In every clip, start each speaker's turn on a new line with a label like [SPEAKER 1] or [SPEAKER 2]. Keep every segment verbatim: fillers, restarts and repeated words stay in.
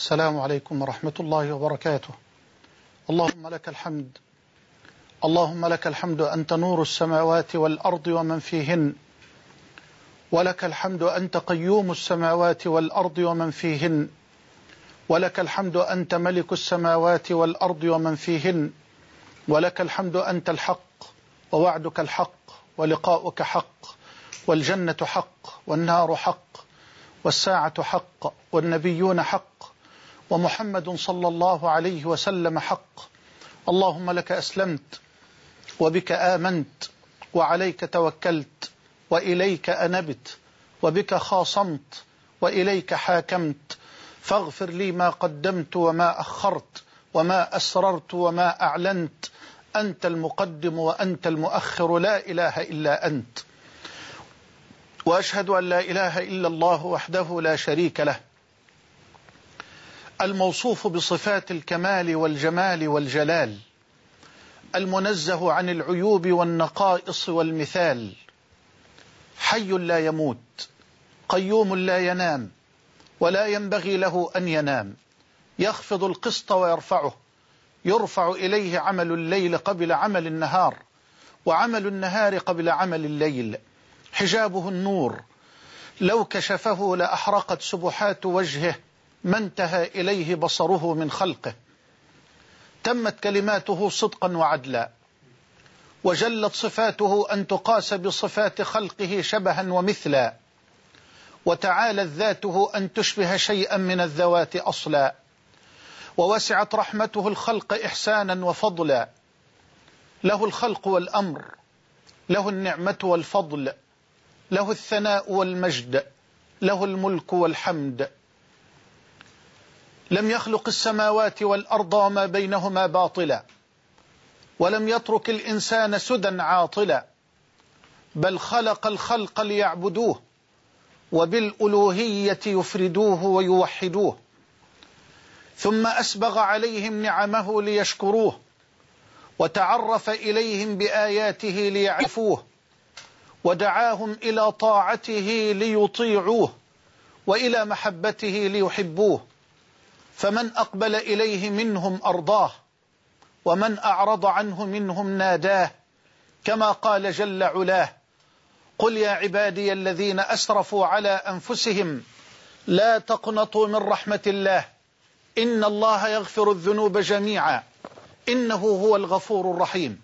[SPEAKER 1] السلام عليكم ورحمة الله وبركاته. اللهم لك الحمد، اللهم لك الحمد أنت نور السماوات والأرض ومن فيهن، ولك الحمد أنت قيوم السماوات والأرض ومن فيهن، ولك الحمد أنت ملك السماوات والأرض ومن فيهن، ولك الحمد أنت الحق ووعدك الحق ولقاؤك حق والجنة حق والنار حق والساعة حق والنبيون حق ومحمد صلى الله عليه وسلم حق. اللهم لك أسلمت وبك آمنت وعليك توكلت وإليك أنبت وبك خاصمت وإليك حاكمت، فاغفر لي ما قدمت وما أخرت وما أسررت وما أعلنت، أنت المقدم وأنت المؤخر، لا إله إلا أنت. وأشهد أن لا إله إلا الله وحده لا شريك له، الموصوف بصفات الكمال والجمال والجلال، المنزه عن العيوب والنقائص والمثال، حي لا يموت، قيوم لا ينام ولا ينبغي له أن ينام، يخفض القسط ويرفعه، يرفع إليه عمل الليل قبل عمل النهار وعمل النهار قبل عمل الليل، حجابه النور، لو كشفه لأحرقت سبحات وجهه ما انتهى إليه بصره من خلقه، تمت كلماته صدقا وعدلا، وجلت صفاته أن تقاس بصفات خلقه شبها ومثلا، وتعالت ذاته أن تشبه شيئا من الذوات أصلا، ووسعت رحمته الخلق إحسانا وفضلا، له الخلق والأمر، له النعمة والفضل، له الثناء والمجد، له الملك والحمد. لم يخلق السماوات والأرض وما بينهما باطلا، ولم يترك الإنسان سدى عاطلا، بل خلق الخلق ليعبدوه وبالألوهية يفردوه ويوحدوه، ثم أسبغ عليهم نعمه ليشكروه، وتعرف إليهم بآياته ليعرفوه، ودعاهم إلى طاعته ليطيعوه وإلى محبته ليحبوه، فمن أقبل إليه منهم أرضاه، ومن أعرض عنه منهم ناداه، كما قال جل علاه: قل يا عبادي الذين أسرفوا على أنفسهم لا تقنطوا من رحمة الله إن الله يغفر الذنوب جميعا إنه هو الغفور الرحيم.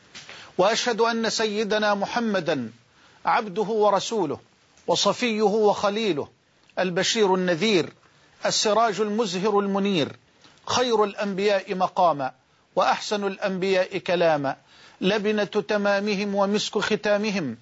[SPEAKER 1] وأشهد أن سيدنا محمدا عبده ورسوله وصفيه وخليله، البشير النذير، السراج المزهر المنير، خير الأنبياء مقاما وأحسن الأنبياء كلاما، لبنة تمامهم ومسك ختامهم،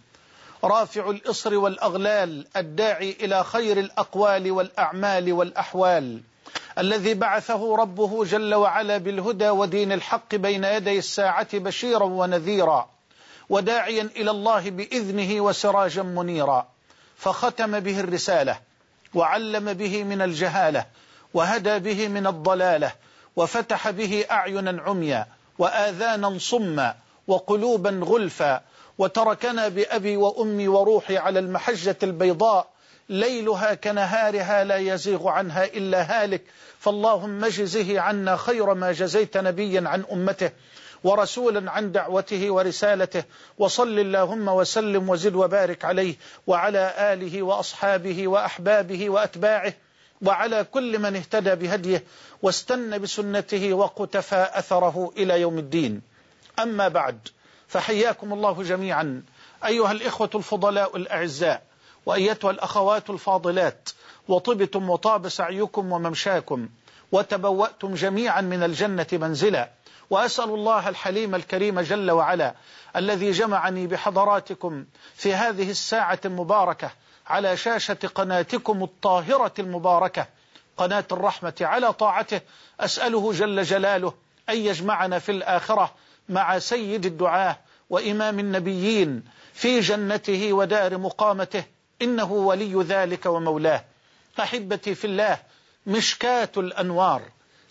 [SPEAKER 1] رافع الإصر والأغلال، الداعي إلى خير الأقوال والأعمال والأحوال، الذي بعثه ربه جل وعلا بالهدى ودين الحق بين يدي الساعة بشيرا ونذيرا، وداعيا إلى الله بإذنه وسراجا منيرا، فختم به الرسالة وعلم به من الجهالة وهدى به من الضلالة، وفتح به أعينا عميا وآذانا صما وقلوبا غلفا، وتركنا بأبي وأمي وروحي على المحجة البيضاء ليلها كنهارها لا يزيغ عنها إلا هالك، فاللهم اجزه عنا خير ما جزيت نبيا عن أمته ورسولا عن دعوته ورسالته، وصل اللهم وسلم وزد وبارك عليه وعلى آله وأصحابه وأحبابه وأتباعه وعلى كل من اهتدى بهديه واستنى بسنته وقتفى أثره إلى يوم الدين. أما بعد، فحياكم الله جميعا أيها الإخوة الفضلاء الأعزاء، وأيتها الأخوات الفاضلات، وطبتم وطاب سعيكم وممشاكم، وتبوأتم جميعا من الجنة منزلا، وأسأل الله الحليم الكريم جل وعلا الذي جمعني بحضراتكم في هذه الساعة المباركة على شاشة قناتكم الطاهرة المباركة قناة الرحمة على طاعته، أسأله جل جلاله أن يجمعنا في الآخرة مع سيد الدعاة وإمام النبيين في جنته ودار مقامته، إنه ولي ذلك ومولاه. أحبتي في الله، مشكاة الأنوار،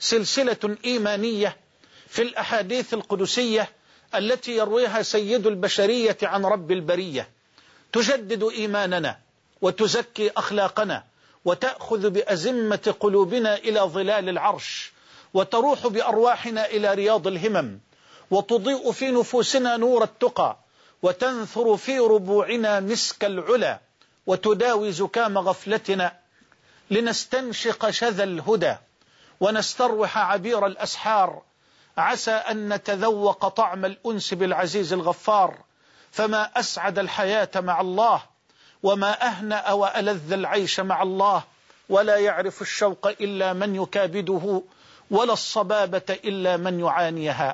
[SPEAKER 1] سلسلة إيمانية في الأحاديث القدسية التي يرويها سيد البشرية عن رب البرية، تجدد إيماننا وتزكي أخلاقنا وتأخذ بأزمة قلوبنا إلى ظلال العرش، وتروح بأرواحنا إلى رياض الهمم، وتضيء في نفوسنا نور التقى، وتنثر في ربوعنا مسك العلا، وتداوي زكام غفلتنا لنستنشق شذا الهدى ونستروح عبير الأسحار، عسى أن نتذوق طعم الأنس بالعزيز الغفار. فما أسعد الحياة مع الله، وما أهنأ وألذ العيش مع الله، ولا يعرف الشوق إلا من يكابده، ولا الصبابة إلا من يعانيها.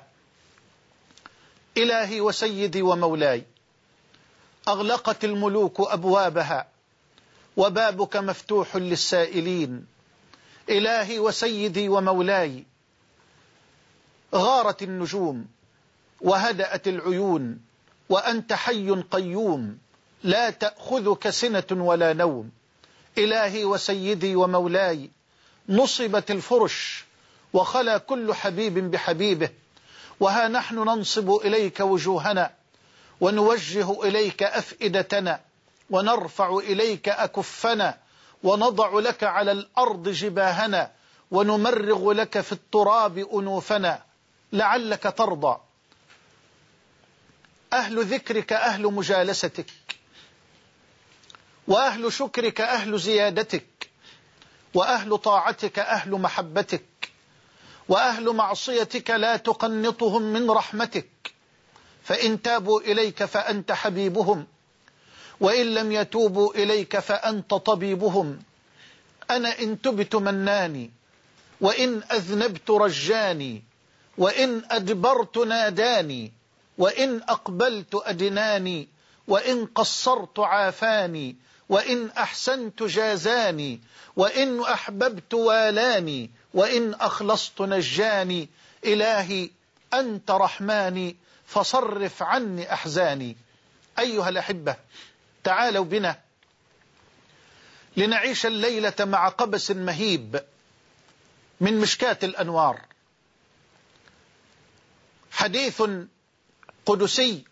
[SPEAKER 1] إلهي وسيدي ومولاي، أغلقت الملوك أبوابها وبابك مفتوح للسائلين. إلهي وسيدي ومولاي، غارت النجوم وهدأت العيون، وأنت حي قيوم لا تأخذك سنة ولا نوم. إلهي وسيدي ومولاي، نصبت الفرش وخلا كل حبيب بحبيبه، وها نحن ننصب إليك وجوهنا، ونوجه إليك أفئدتنا، ونرفع إليك أكفنا، ونضع لك على الأرض جباهنا، ونمرغ لك في التراب أنوفنا، لعلك ترضى. أهل ذكرك أهل مجالستك، وأهل شكرك أهل زيادتك، وأهل طاعتك أهل محبتك، وأهل معصيتك لا تقنطهم من رحمتك، فإن تابوا إليك فأنت حبيبهم، وإن لم يتوبوا إليك فأنت طبيبهم. أنا إن تبت مناني، وإن أذنبت رجاني، وإن أدبرت ناداني، وإن أقبلت أدناني، وإن قصرت عافاني، وإن أحسنت جازاني، وإن أحببت والاني، وإن أخلصت نجاني. إلهي أنت رحماني فصرف عني أحزاني. أيها الأحبة، تعالوا بنا لنعيش الليلة مع قبس مهيب من مشكاة الأنوار، حديث قدسي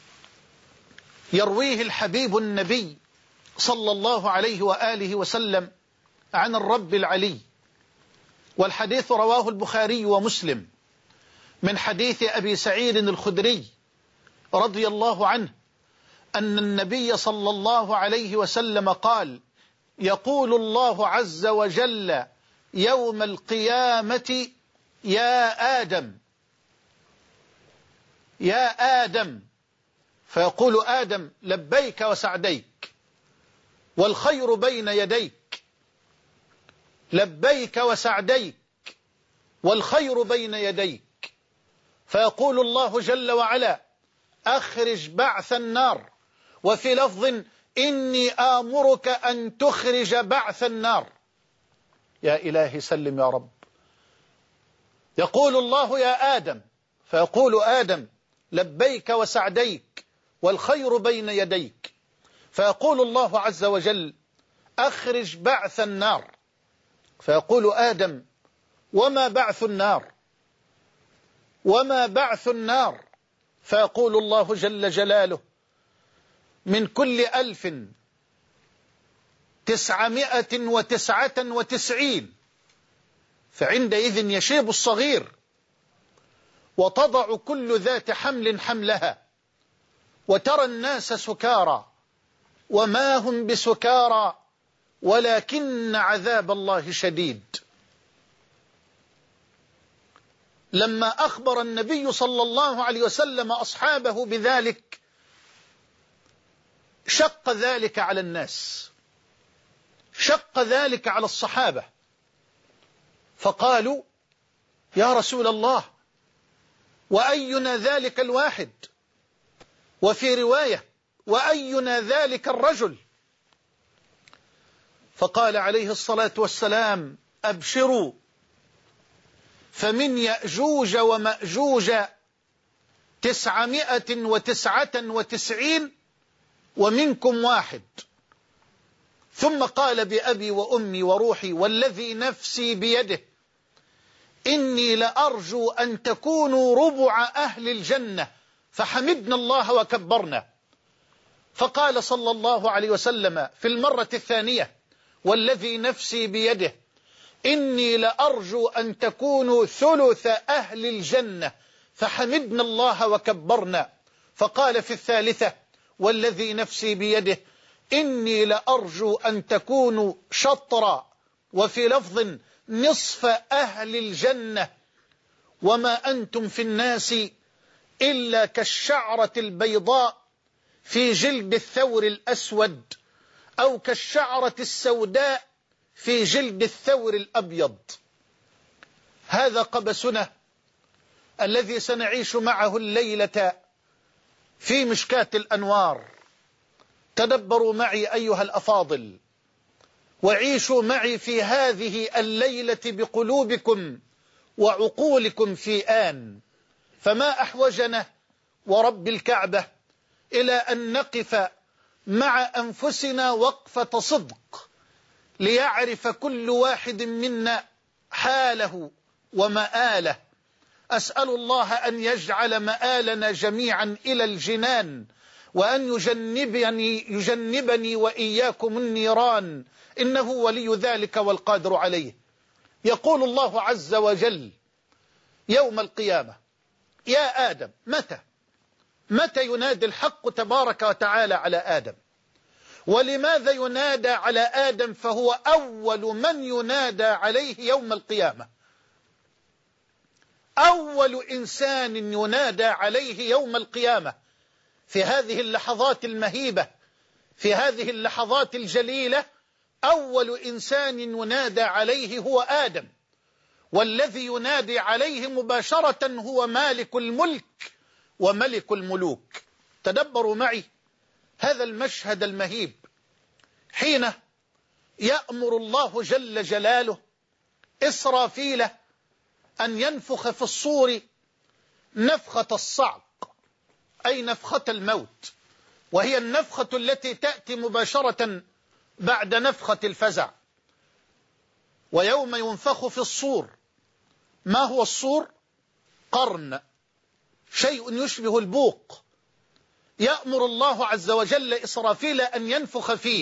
[SPEAKER 1] يرويه الحبيب النبي صلى الله عليه وآله وسلم عن الرب العلي. والحديث رواه البخاري ومسلم من حديث أبي سعيد الخدري رضي الله عنه أن النبي صلى الله عليه وسلم قال: يقول الله عز وجل يوم القيامة: يا آدم يا آدم، فيقول آدم: لبيك وسعديك، والخير بين يديك، لبيك وسعديك، والخير بين يديك. فيقول الله جل وعلا: أخرج بعث النار. وفي لفظ: إني آمرك أن تخرج بعث النار. يا إلهي سلم يا رب. يقول الله: يا آدم، فيقول آدم: لبيك وسعديك، والخير بين يديك. فيقول الله عز وجل: أخرج بعث النار. فيقول آدم: وما بعث النار؟ وما بعث النار؟ فيقول الله جل جلاله: من كل ألف تسعمائة وتسعة وتسعين. فعندئذ يشيب الصغير، وتضع كل ذات حمل حملها، وترى الناس سكارى وما هم بسكارى ولكن عذاب الله شديد. لما أخبر النبي صلى الله عليه وسلم أصحابه بذلك، شق ذلك على الناس، شق ذلك على الصحابة، فقالوا: يا رسول الله، وأينا ذلك الواحد؟ وفي رواية: وأينا ذلك الرجل؟ فقال عليه الصلاة والسلام: أبشروا، فمن يأجوج ومأجوج تسعمائة وتسعة وتسعين، ومنكم واحد. ثم قال: بأبي وأمي وروحي والذي نفسي بيده، إني لأرجو أن تكونوا ربع أهل الجنة. فحمدنا الله وكبرنا. فقال صلى الله عليه وسلم في المرة الثانية: والذي نفسي بيده إني لأرجو أن تكونوا ثلث أهل الجنة، فحمدنا الله وكبرنا. فقال في الثالثة والذي نفسي بيده إني لأرجو أن تكونوا شطرا، وفي لفظ نصف أهل الجنة، وما أنتم في الناس إلا كالشعرة البيضاء في جلد الثور الأسود، أو كالشعرة السوداء في جلد الثور الأبيض. هذا قبسنا الذي سنعيش معه الليلة في مشكاة الأنوار. تدبروا معي أيها الأفاضل، وعيشوا معي في هذه الليلة بقلوبكم وعقولكم في آن. فما أحوجنا ورب الكعبة إلى أن نقف مع أنفسنا وقفة صدق، ليعرف كل واحد منا حاله ومآله. أسأل الله أن يجعل مآلنا جميعا إلى الجنان، وأن يجنبني, يجنبني وإياكم النيران، إنه ولي ذلك والقادر عليه. يقول الله عز وجل يوم القيامة: يا آدم متى متى ينادي الحق تبارك وتعالى على آدم؟ ولماذا ينادى على آدم فهو أول من ينادى عليه يوم القيامة؟ أول إنسان ينادى عليه يوم القيامة في هذه اللحظات المهيبة، في هذه اللحظات الجليلة، أول إنسان ينادى عليه هو آدم، والذي ينادي عليه مباشرة هو مالك الملك وملك الملوك. تدبروا معي هذا المشهد المهيب، حين يأمر الله جل جلاله إسرافيل أن ينفخ في الصور نفخة الصعق، أي نفخة الموت، وهي النفخة التي تأتي مباشرة بعد نفخة الفزع. ويوم ينفخ في الصور، ما هو الصور؟ قرن، شيء يشبه البوق. يأمر الله عز وجل إسرافيل أن ينفخ فيه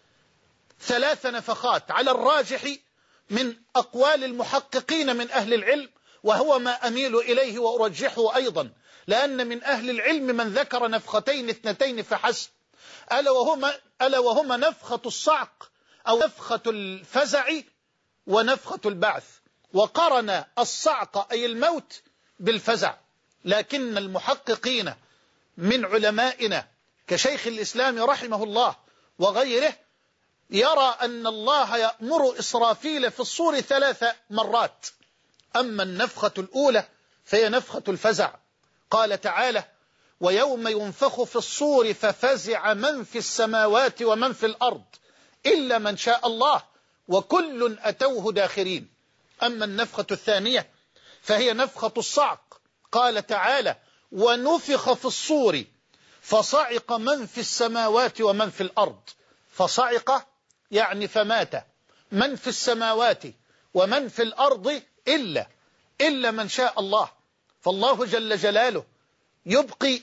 [SPEAKER 1] ثلاث نفخات على الراجح من أقوال المحققين من أهل العلم، وهو ما أميل إليه وأرجحه أيضا، لأن من أهل العلم من ذكر نفختين اثنتين فحسب، ألا وهما, ألا وهما نفخة الصعق أو نفخة الفزع ونفخة البعث، وقرن الصعق أي الموت بالفزع. لكن المحققين من علمائنا كشيخ الإسلام رحمه الله وغيره يرى أن الله يأمر إسرافيل في الصور ثلاث مرات. أما النفخة الأولى فهي نفخة الفزع. قال تعالى: ويوم ينفخ في الصور ففزع من في السماوات ومن في الأرض إلا من شاء الله وكل أتوه داخرين. أما النفخة الثانية فهي نفخة الصعق. قال تعالى: ونفخ في الصور فصعق من في السماوات ومن في الأرض. فصعق يعني فمات من في السماوات ومن في الأرض إلا إلا من شاء الله. فالله جل جلاله يبقي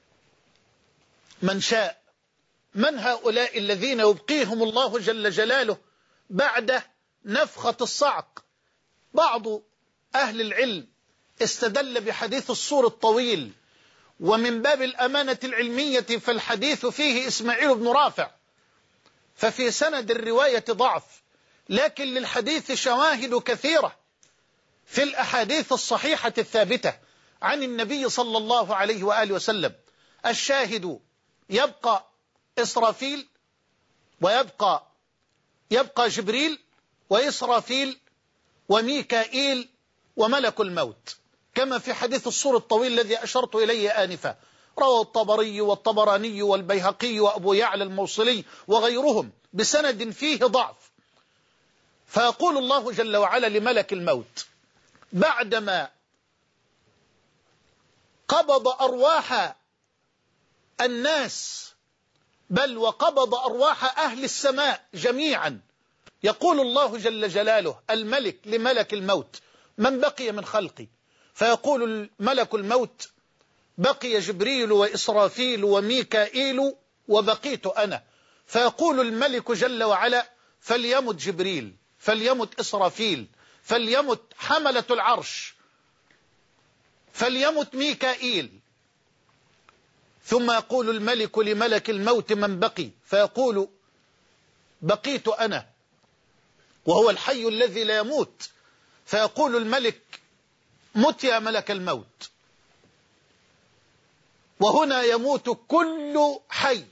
[SPEAKER 1] من شاء. من هؤلاء الذين يبقيهم الله جل جلاله بعد نفخة الصعق؟ بعض أهل العلم استدل بحديث الصور الطويل، ومن باب الأمانة العلمية فالحديث فيه إسماعيل بن رافع، ففي سند الرواية ضعف، لكن للحديث شواهد كثيرة في الأحاديث الصحيحة الثابتة عن النبي صلى الله عليه وآله وسلم. الشاهد يبقى إسرافيل، ويبقى يبقى جبريل وإسرافيل وميكائيل وملك الموت، كما في حديث الصور الطويل الذي أشرت إليه آنفا، رواه الطبري والطبراني والبيهقي وأبو يعلى الموصلي وغيرهم بسند فيه ضعف. فيقول الله جل وعلا لملك الموت بعدما قبض أرواح الناس، بل وقبض أرواح أهل السماء جميعا، يقول الله جل جلاله الملك لملك الموت: من بقي من خلقي؟ فيقول ملك الموت: بقي جبريل وإسرافيل وميكائيل وبقيت أنا. فيقول الملك جل وعلا: فليمت جبريل، فليمت إسرافيل، فليمت حملة العرش، فليمت ميكائيل. ثم يقول الملك لملك الموت من بقي؟ فيقول بقيت أنا، وهو الحي الذي لا يموت. فيقول الملك مت يا ملك الموت. وهنا يموت كل حي،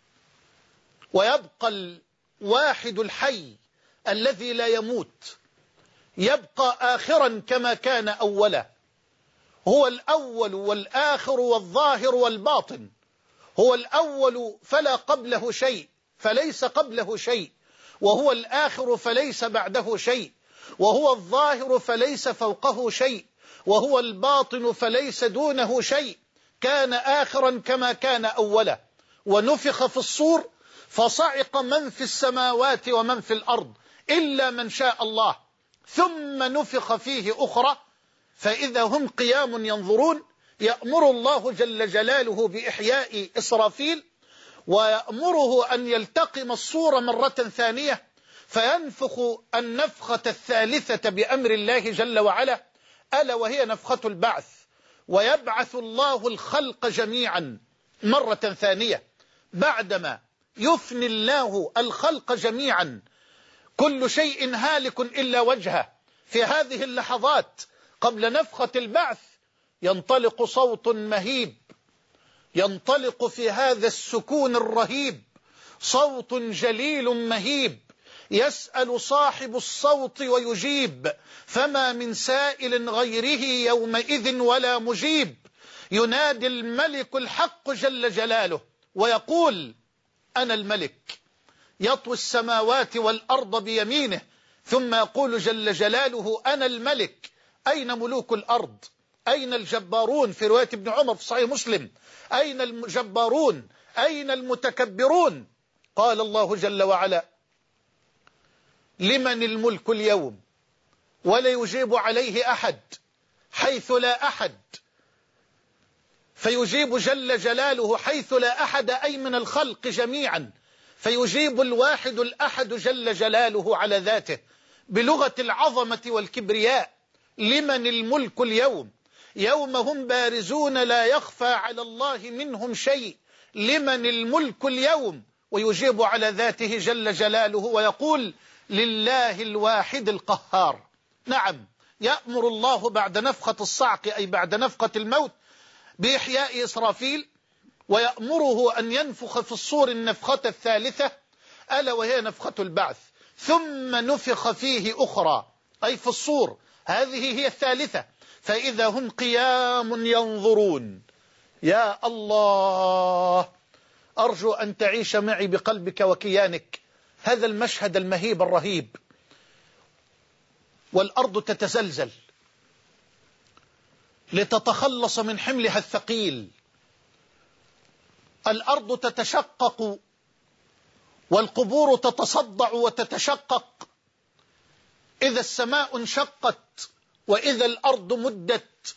[SPEAKER 1] ويبقى الواحد الحي الذي لا يموت، يبقى آخرا كما كان أولا. هو الأول والآخر والظاهر والباطن. هو الأول فلا قبله شيء فليس قبله شيء، وهو الآخر فليس بعده شيء، وهو الظاهر فليس فوقه شيء، وهو الباطن فليس دونه شيء. كان آخرا كما كان أولا. ونفخ في الصور فصعق من في السماوات ومن في الأرض إلا من شاء الله، ثم نفخ فيه أخرى فإذا هم قيام ينظرون. يأمر الله جل جلاله بإحياء إسرافيل، ويأمره أن يلتقم الصور مرة ثانية، فينفخ النفخة الثالثة بأمر الله جل وعلا، ألا وهي نفخة البعث. ويبعث الله الخلق جميعا مرة ثانية بعدما يفني الله الخلق جميعا، كل شيء هالك إلا وجهه. في هذه اللحظات قبل نفخة البعث ينطلق صوت مهيب، ينطلق في هذا السكون الرهيب صوت جليل مهيب، يسأل صاحب الصوت ويجيب، فما من سائل غيره يومئذ ولا مجيب. ينادي الملك الحق جل جلاله ويقول أنا الملك، يطوي السماوات والأرض بيمينه، ثم يقول جل جلاله أنا الملك، أين ملوك الأرض؟ أين الجبارون؟ في رواية ابن عمر في صحيح مسلم أين الجبارون؟ أين المتكبرون؟ قال الله جل وعلا لمن الملك اليوم؟ ولا يجيب عليه أحد حيث لا أحد، فيجيب جل جلاله حيث لا أحد أي من الخلق جميعا، فيجيب الواحد الأحد جل جلاله على ذاته بلغة العظمة والكبرياء. لمن الملك اليوم؟ يوم هم بارزون لا يخفى على الله منهم شيء. لمن الملك اليوم؟ ويجيب على ذاته جل جلاله ويقول لله الواحد القهار. نعم، يأمر الله بعد نفخة الصعق أي بعد نفخة الموت بإحياء إسرافيل، ويأمره أن ينفخ في الصور النفخة الثالثة ألا وهي نفخة البعث، ثم نفخ فيه أخرى أي في الصور، هذه هي الثالثة، فإذا هم قيام ينظرون. يا الله، أرجو أن تعيش معي بقلبك وكيانك هذا المشهد المهيب الرهيب. والأرض تتزلزل لتتخلص من حملها الثقيل، الأرض تتشقق والقبور تتصدع وتتشقق، إذا السماء انشقت وإذا الأرض مدت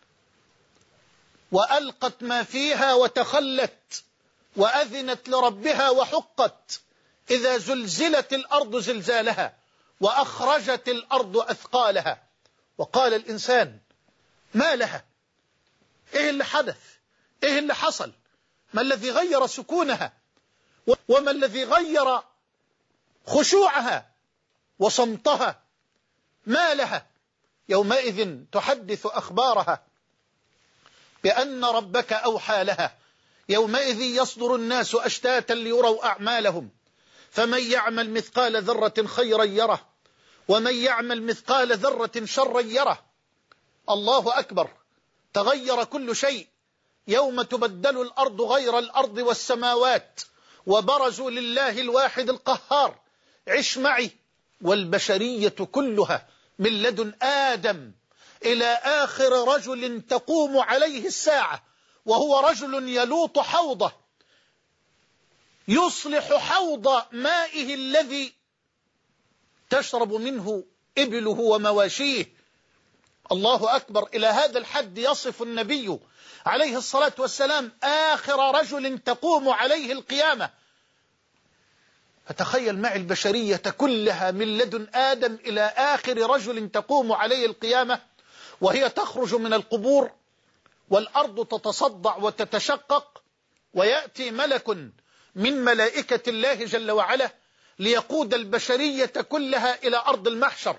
[SPEAKER 1] وألقت ما فيها وتخلت وأذنت لربها وحقت، إذا زلزلت الأرض زلزالها وأخرجت الأرض أثقالها. وقال الإنسان ما لها؟ إيه اللي حدث؟ إيه اللي حصل؟ ما الذي غير سكونها؟ وما الذي غير خشوعها وصمتها؟ ما لها؟ يومئذ تحدث أخبارها بأن ربك أوحى لها. يومئذ يصدر الناس أشتاتا ليروا أعمالهم، فمن يعمل مثقال ذرة خيرا يره ومن يعمل مثقال ذرة شرا يره. الله أكبر، تغير كل شيء. يوم تبدل الأرض غير الأرض والسماوات وبرزوا لله الواحد القهار. عش معي، والبشرية كلها من لدن آدم إلى آخر رجل تقوم عليه الساعة وهو رجل يلوط حوضه، يصلح حوض مائه الذي تشرب منه إبله ومواشيه. الله أكبر، إلى هذا الحد يصف النبي عليه الصلاة والسلام آخر رجل تقوم عليه القيامة، فتخيل معي البشرية كلها من لدن آدم إلى آخر رجل تقوم عليه القيامة، وهي تخرج من القبور والأرض تتصدع وتتشقق، ويأتي ملك من ملائكة الله جل وعلا ليقود البشرية كلها إلى أرض المحشر.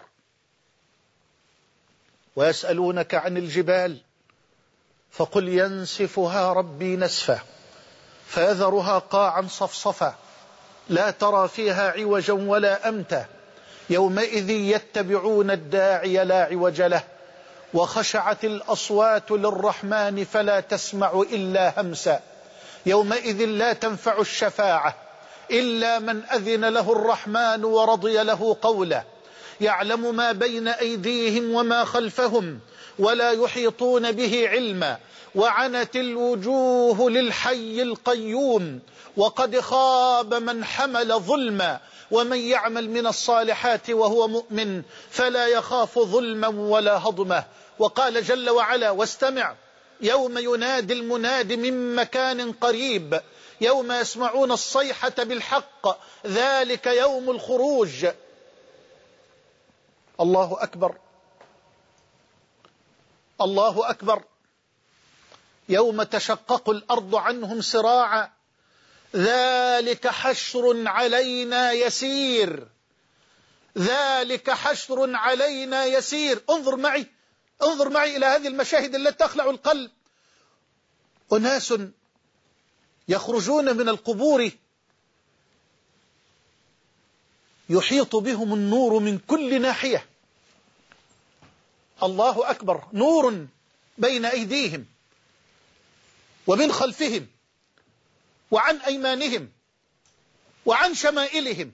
[SPEAKER 1] ويسألونك عن الجبال فقل ينسفها ربي نسفا فيذرها قاعا صفصفا لا ترى فيها عوجا ولا أمتا يومئذ يتبعون الداعي لا عوج له وخشعت الأصوات للرحمن فلا تسمع إلا همسا يومئذ لا تنفع الشفاعة إلا من أذن له الرحمن ورضي له قولا يعلم ما بين أيديهم وما خلفهم ولا يحيطون به علما وعنت الوجوه للحي القيوم وقد خاب من حمل ظلما ومن يعمل من الصالحات وهو مؤمن فلا يخاف ظلما ولا هضما. وقال جل وعلا واستمع يوم ينادي المناد من مكان قريب يوم يسمعون الصيحة بالحق ذلك يوم الخروج. الله أكبر الله أكبر. يوم تشقق الأرض عنهم سراعا ذلك حشر علينا يسير ذلك حشر علينا يسير. انظر معي انظر معي إلى هذه المشاهد التي تخلع القلب. أناس يخرجون من القبور يحيط بهم النور من كل ناحية. الله أكبر. نور بين أيديهم ومن خلفهم وعن أيمانهم وعن شمائلهم.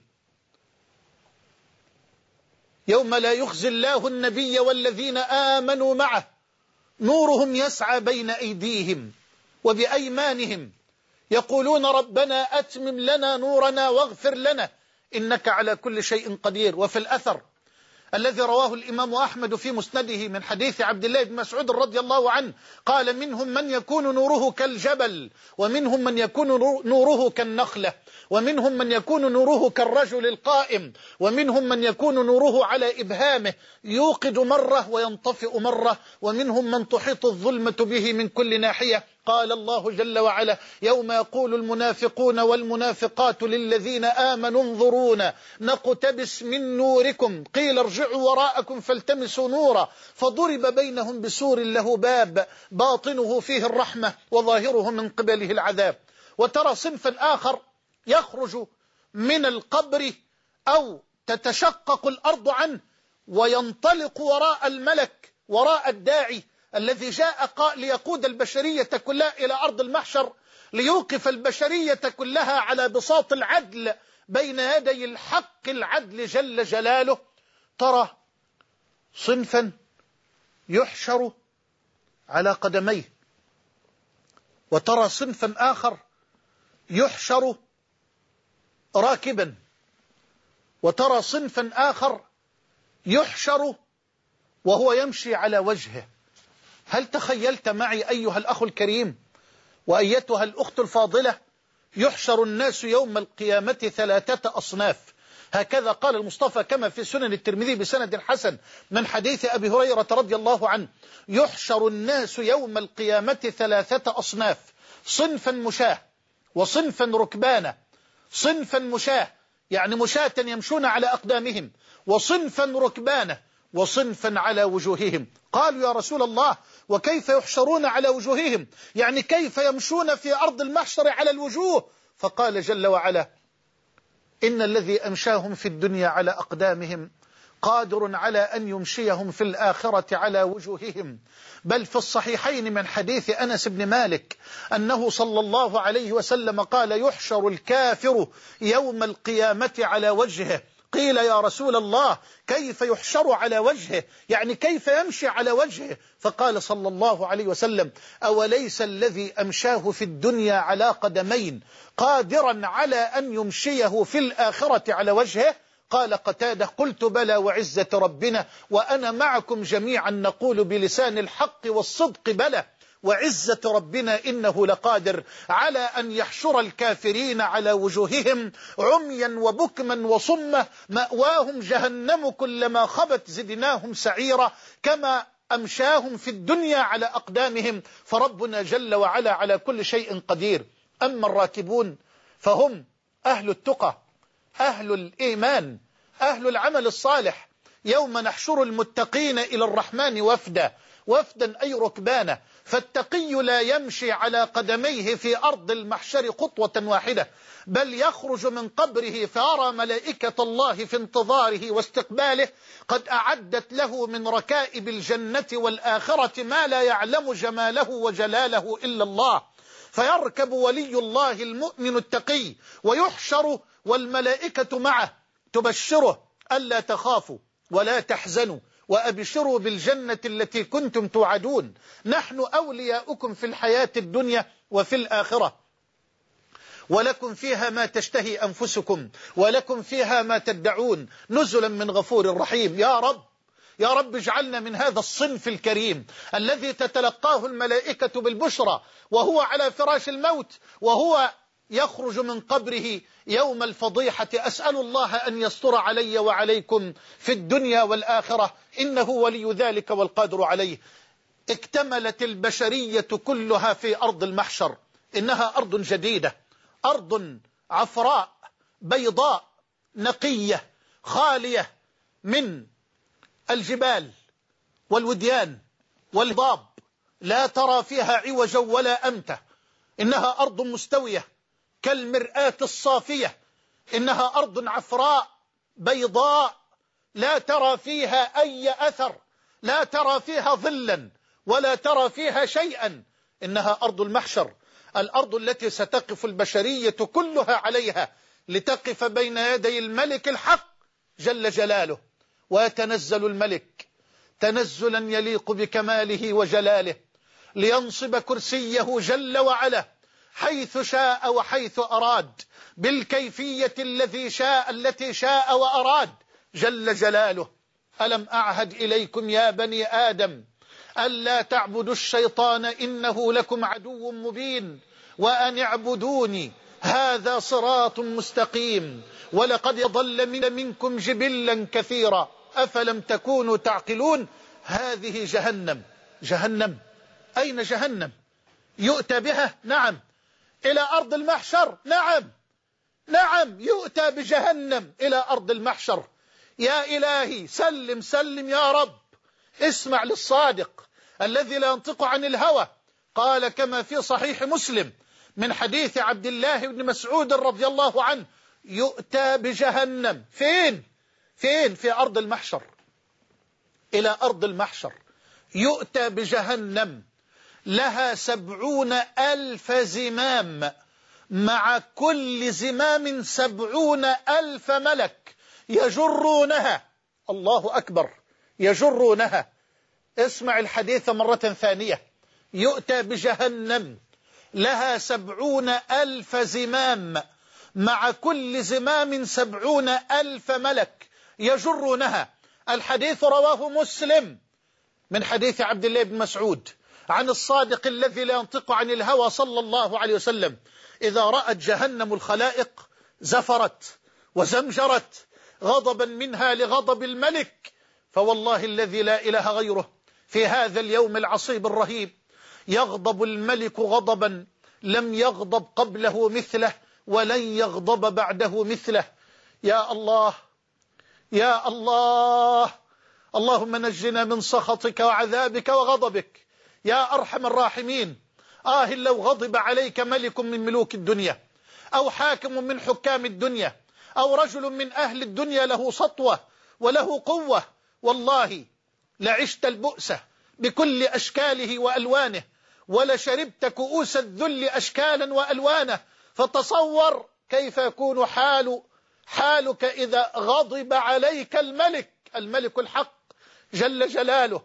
[SPEAKER 1] يوم لا يخزي الله النبي والذين آمنوا معه نورهم يسعى بين أيديهم وبأيمانهم يقولون ربنا أتمم لنا نورنا واغفر لنا إنك على كل شيء قدير. وفي الأثر الذي رواه الإمام أحمد في مسنده من حديث عبد الله بن مسعود رضي الله عنه قال منهم من يكون نوره كالجبل ومنهم من يكون نوره كالنخلة ومنهم من يكون نوره كالرجل القائم ومنهم من يكون نوره على إبهامه يوقد مرة وينطفئ مرة ومنهم من تحيط الظلمة به من كل ناحية. قال الله جل وعلا يوم يقول المنافقون والمنافقات للذين آمنوا انظرونا نقتبس من نوركم قيل ارجعوا وراءكم فالتمسوا نورا فضرب بينهم بسور له باب باطنه فيه الرحمة وظاهره من قبله العذاب. وترى صنفا آخر يخرج من القبر أو تتشقق الأرض عنه وينطلق وراء الملك وراء الداعي الذي جاء ليقود البشرية كلها إلى أرض المحشر ليوقف البشرية كلها على بساط العدل بين يدي الحق العدل جل جلاله. ترى صنفا يحشر على قدميه وترى صنفا آخر يحشر راكبا وترى صنفا آخر يحشر وهو يمشي على وجهه. هل تخيلت معي أيها الأخ الكريم وأيتها الأخت الفاضلة يحشر الناس يوم القيامة ثلاثة أصناف هكذا قال المصطفى كما في سنن الترمذي بسند حسن من حديث أبي هريرة رضي الله عنه يحشر الناس يوم القيامة ثلاثة أصناف صنفا مشاه وصنفا ركبانا. صنفا مشاه يعني مشاة يمشون على أقدامهم وصنفا ركبانا وصنفا على وجوههم. قالوا يا رسول الله وكيف يحشرون على وجوههم يعني كيف يمشون في أرض المحشر على الوجوه؟ فقال جل وعلا إن الذي أمشاهم في الدنيا على أقدامهم قادر على أن يمشيهم في الآخرة على وجوههم. بل في الصحيحين من حديث أنس بن مالك أنه صلى الله عليه وسلم قال يحشر الكافر يوم القيامة على وجهه. قيل يا رسول الله كيف يحشر على وجهه يعني كيف يمشي على وجهه؟ فقال صلى الله عليه وسلم أوليس الذي أمشاه في الدنيا على قدمين قادرا على أن يمشيه في الآخرة على وجهه؟ قال قتادة قلت بلى وعزة ربنا وأنا معكم جميعا نقول بلسان الحق والصدق بلى. وعزة ربنا إنه لقادر على أن يحشر الكافرين على وجوههم عميا وبكما وصمة مأواهم جهنم كلما خبت زدناهم سعيرا كما أمشاهم في الدنيا على أقدامهم. فربنا جل وعلا على كل شيء قدير. أما الراكبون فهم أهل التقى، أهل الإيمان، أهل العمل الصالح. يوم نحشر المتقين إلى الرحمن وفدا، وفدا أي ركبانا. فالتقي لا يمشي على قدميه في أرض المحشر خطوة واحدة، بل يخرج من قبره فيرى ملائكة الله في انتظاره واستقباله قد أعدت له من ركائب الجنة والآخرة ما لا يعلم جماله وجلاله إلا الله. فيركب ولي الله المؤمن التقي ويحشر والملائكة معه تبشره ألا تخافوا ولا تحزنوا وأبشروا بالجنة التي كنتم توعدون، نحن أولياؤكم في الحياة الدنيا وفي الآخرة، ولكم فيها ما تشتهي أنفسكم ولكم فيها ما تدعون نزلا من غفور رحيم. يا رب يا رب اجعلنا من هذا الصنف الكريم الذي تتلقاه الملائكة بالبشرى وهو على فراش الموت وهو يخرج من قبره يوم الفضيحة. أسأل الله أن يستر علي وعليكم في الدنيا والآخرة إنه ولي ذلك والقادر عليه. اكتملت البشرية كلها في أرض المحشر. إنها أرض جديدة، أرض عفراء بيضاء نقية خالية من الجبال والوديان والهضاب، لا ترى فيها عوجا ولا أمتا. إنها أرض مستوية كالمرآة الصافية. إنها أرض عفراء بيضاء لا ترى فيها أي أثر، لا ترى فيها ظلا ولا ترى فيها شيئا. إنها أرض المحشر، الأرض التي ستقف البشرية كلها عليها لتقف بين يدي الملك الحق جل جلاله. ويتنزل الملك تنزلا يليق بكماله وجلاله لينصب كرسيه جل وعلا حيث شاء وحيث أراد بالكيفية الذي شاء التي شاء وأراد جل جلاله. ألم أعهد إليكم يا بني آدم ألا تعبدوا الشيطان إنه لكم عدو مبين وأن اعبدوني هذا صراط مستقيم. ولقد ضل من منكم جبلا كثيرا أفلم تكونوا تعقلون. هذه جهنم. جهنم أين جهنم؟ يؤتى بها نعم إلى أرض المحشر، نعم نعم يؤتى بجهنم إلى أرض المحشر. يا إلهي سلم سلم يا رب. اسمع للصادق الذي لا ينطق عن الهوى، قال كما في صحيح مسلم من حديث عبد الله بن مسعود رضي الله عنه: يؤتى بجهنم فين؟ فين؟ في أرض المحشر. إلى أرض المحشر يؤتى بجهنم لها سبعون ألف زمام، مع كل زمام سبعون ألف ملك يجرونها. الله أكبر، يجرونها. اسمع الحديث مرة ثانية: يؤتى بجهنم لها سبعون ألف زمام، مع كل زمام سبعون ألف ملك يجرونها. الحديث رواه مسلم من حديث عبد الله بن مسعود عن الصادق الذي لا ينطق عن الهوى صلى الله عليه وسلم: إذا رأت جهنم الخلائق زفرت وزمجرت غضبا منها لغضب الملك. فوالله الذي لا إله غيره في هذا اليوم العصيب الرهيب يغضب الملك غضبا لم يغضب قبله مثله ولن يغضب بعده مثله. يا الله يا الله، اللهم نجنا من سخطك وعذابك وغضبك يا أرحم الراحمين. آه لو غضب عليك ملك من ملوك الدنيا أو حاكم من حكام الدنيا أو رجل من أهل الدنيا له سطوة وله قوة، والله لعشت البؤس بكل أشكاله وألوانه ولشربت كؤوس الذل أشكالا وألوانه. فتصور كيف يكون حال حالك إذا غضب عليك الملك الملك الحق جل جلاله.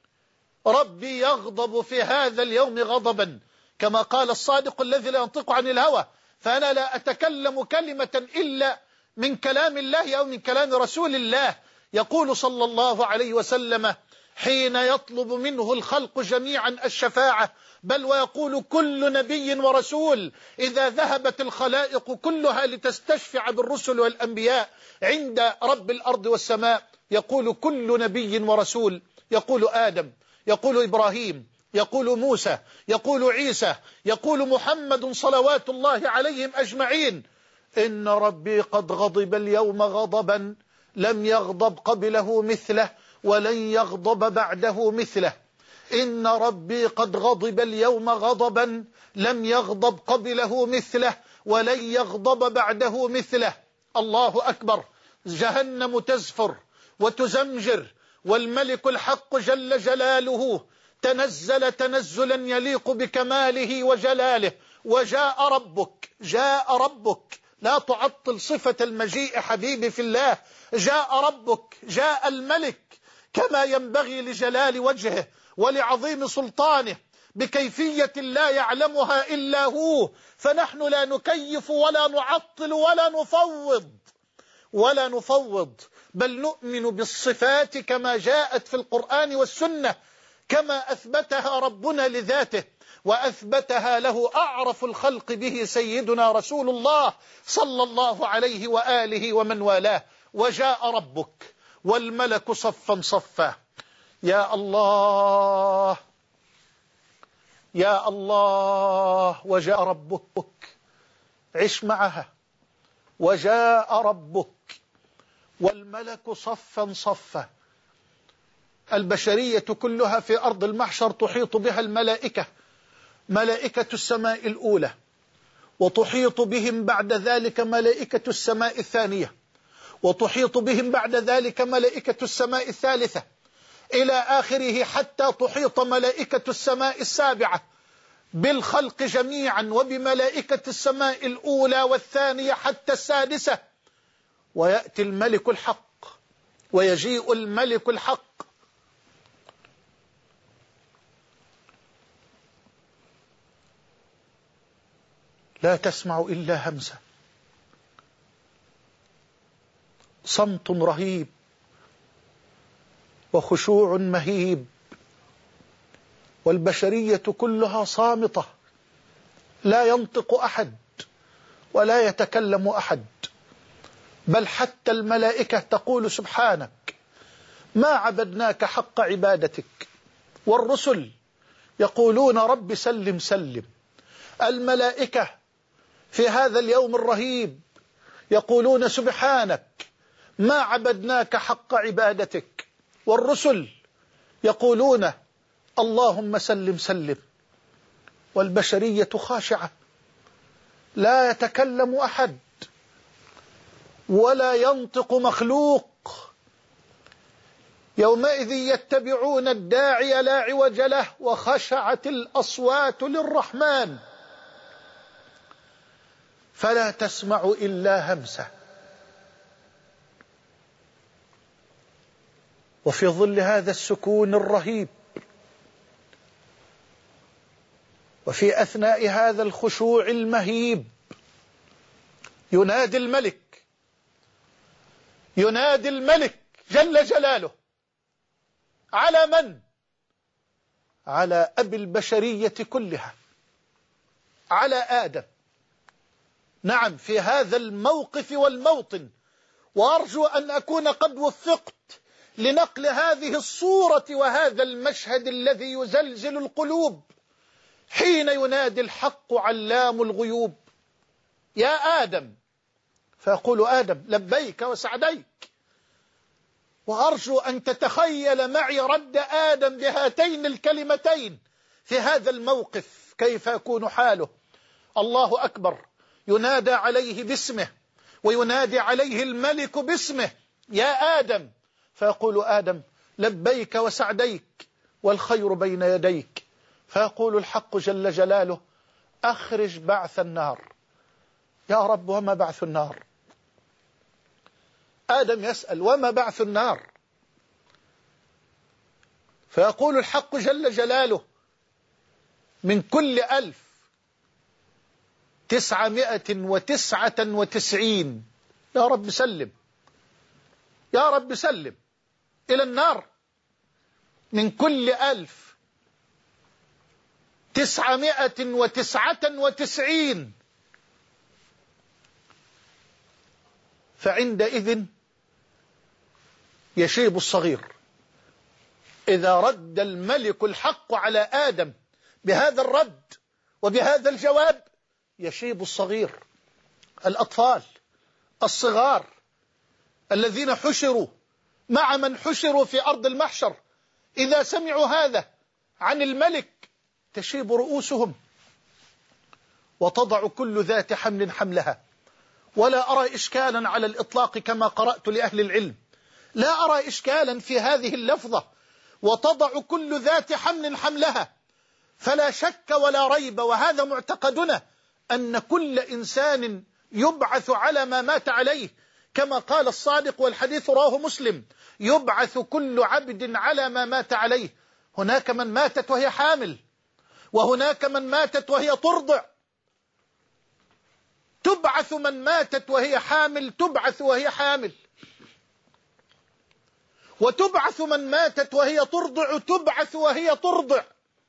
[SPEAKER 1] ربي يغضب في هذا اليوم غضبا كما قال الصادق الذي لا ينطق عن الهوى. فأنا لا أتكلم كلمة إلا من كلام الله أو من كلام رسول الله. يقول صلى الله عليه وسلم: حين يطلب منه الخلق جميعا الشفاعة، بل ويقول كل نبي ورسول إذا ذهبت الخلائق كلها لتستشفع بالرسل والأنبياء عند رب الأرض والسماء، يقول كل نبي ورسول، يقول آدم، يقول إبراهيم، يقول موسى، يقول عيسى، يقول محمد صلوات الله عليهم أجمعين: إن ربي قد غضب اليوم غضبا لم يغضب قبله مثله ولن يغضب بعده مثله. إن ربي قد غضب اليوم غضبا لم يغضب قبله مثله ولن يغضب بعده مثله. الله أكبر. جهنم تزفر وتزمجر، والملك الحق جل جلاله تنزل تنزلا يليق بكماله وجلاله. وجاء ربك، جاء ربك، لا تعطل صفة المجيء حبيبي في الله. جاء ربك، جاء الملك كما ينبغي لجلال وجهه ولعظيم سلطانه، بكيفية لا يعلمها إلا هو. فنحن لا نكيف ولا نعطل ولا نفوض ولا نفوض، بل نؤمن بالصفات كما جاءت في القرآن والسنة، كما أثبتها ربنا لذاته وأثبتها له أعرف الخلق به سيدنا رسول الله صلى الله عليه وآله ومن والاه. وجاء ربك والملك صفا صفا. يا الله يا الله. وجاء ربك، عش معها. وجاء ربك والملك صفا صفا. البشرية كلها في أرض المحشر تحيط بها الملائكة، ملائكة السماء الأولى، وتحيط بهم بعد ذلك ملائكة السماء الثانية، وتحيط بهم بعد ذلك ملائكة السماء الثالثة، إلى آخره، حتى تحيط ملائكة السماء السابعة بالخلق جميعا، وبملائكة السماء الأولى والثانية حتى السادسة. ويأتي الملك الحق، ويجيء الملك الحق لا تسمع إلا همسة، صمت رهيب وخشوع مهيب، والبشرية كلها صامتة، لا ينطق أحد ولا يتكلم أحد، بل حتى الملائكة تقول سبحانك ما عبدناك حق عبادتك، والرسل يقولون رب سلم سلم. الملائكة في هذا اليوم الرهيب يقولون سبحانك ما عبدناك حق عبادتك، والرسل يقولون اللهم سلم سلم. والبشرية خاشعة، لا يتكلم أحد ولا ينطق مخلوق. يومئذ يتبعون الداعي لا عوج له وخشعت الأصوات للرحمن فلا تسمع إلا همسة. وفي ظل هذا السكون الرهيب، وفي أثناء هذا الخشوع المهيب، ينادي الملك ينادي الملك جل جلاله على من؟ على أبي البشرية كلها، على آدم. نعم، في هذا الموقف والموطن، وأرجو أن أكون قد وفقت لنقل هذه الصورة وهذا المشهد الذي يزلزل القلوب، حين ينادي الحق علام الغيوب يا آدم، فيقول آدم لبيك وسعديك. وأرجو أن تتخيل معي رد آدم بهاتين الكلمتين في هذا الموقف، كيف يكون حاله. الله أكبر. ينادى عليه باسمه، وينادي عليه الملك باسمه يا آدم، فيقول آدم لبيك وسعديك والخير بين يديك. فيقول الحق جل جلاله أخرج بعث النار. يا رب وما بعث النار؟ آدم يسأل وما بعث النار؟ فيقول الحق جل جلاله من كل ألف تسعمائة وتسعة وتسعين. يا رب سلم، يا رب سلم إلى النار. من كل ألف تسعمائة وتسعة وتسعين، فعندئذ يشيب الصغير. إذا رد الملك الحق على آدم بهذا الرد وبهذا الجواب يشيب الصغير. الأطفال الصغار الذين حشروا مع من حشروا في أرض المحشر إذا سمعوا هذا عن الملك تشيب رؤوسهم، وتضع كل ذات حمل حملها. ولا أرى إشكالا على الإطلاق كما قرأت لأهل العلم، لا أرى إشكالا في هذه اللفظة، وتضع كل ذات حمل حملها. فلا شك ولا ريب، وهذا معتقدنا، أن كل إنسان يبعث على ما مات عليه، كما قال الصادق والحديث رواه مسلم: يبعث كل عبد على ما مات عليه. هناك من ماتت وهي حامل، وهناك من ماتت وهي ترضع. تبعث من ماتت وهي حامل، تبعث وهي حامل، وتبعث من ماتت وهي ترضع، تبعث وهي ترضع.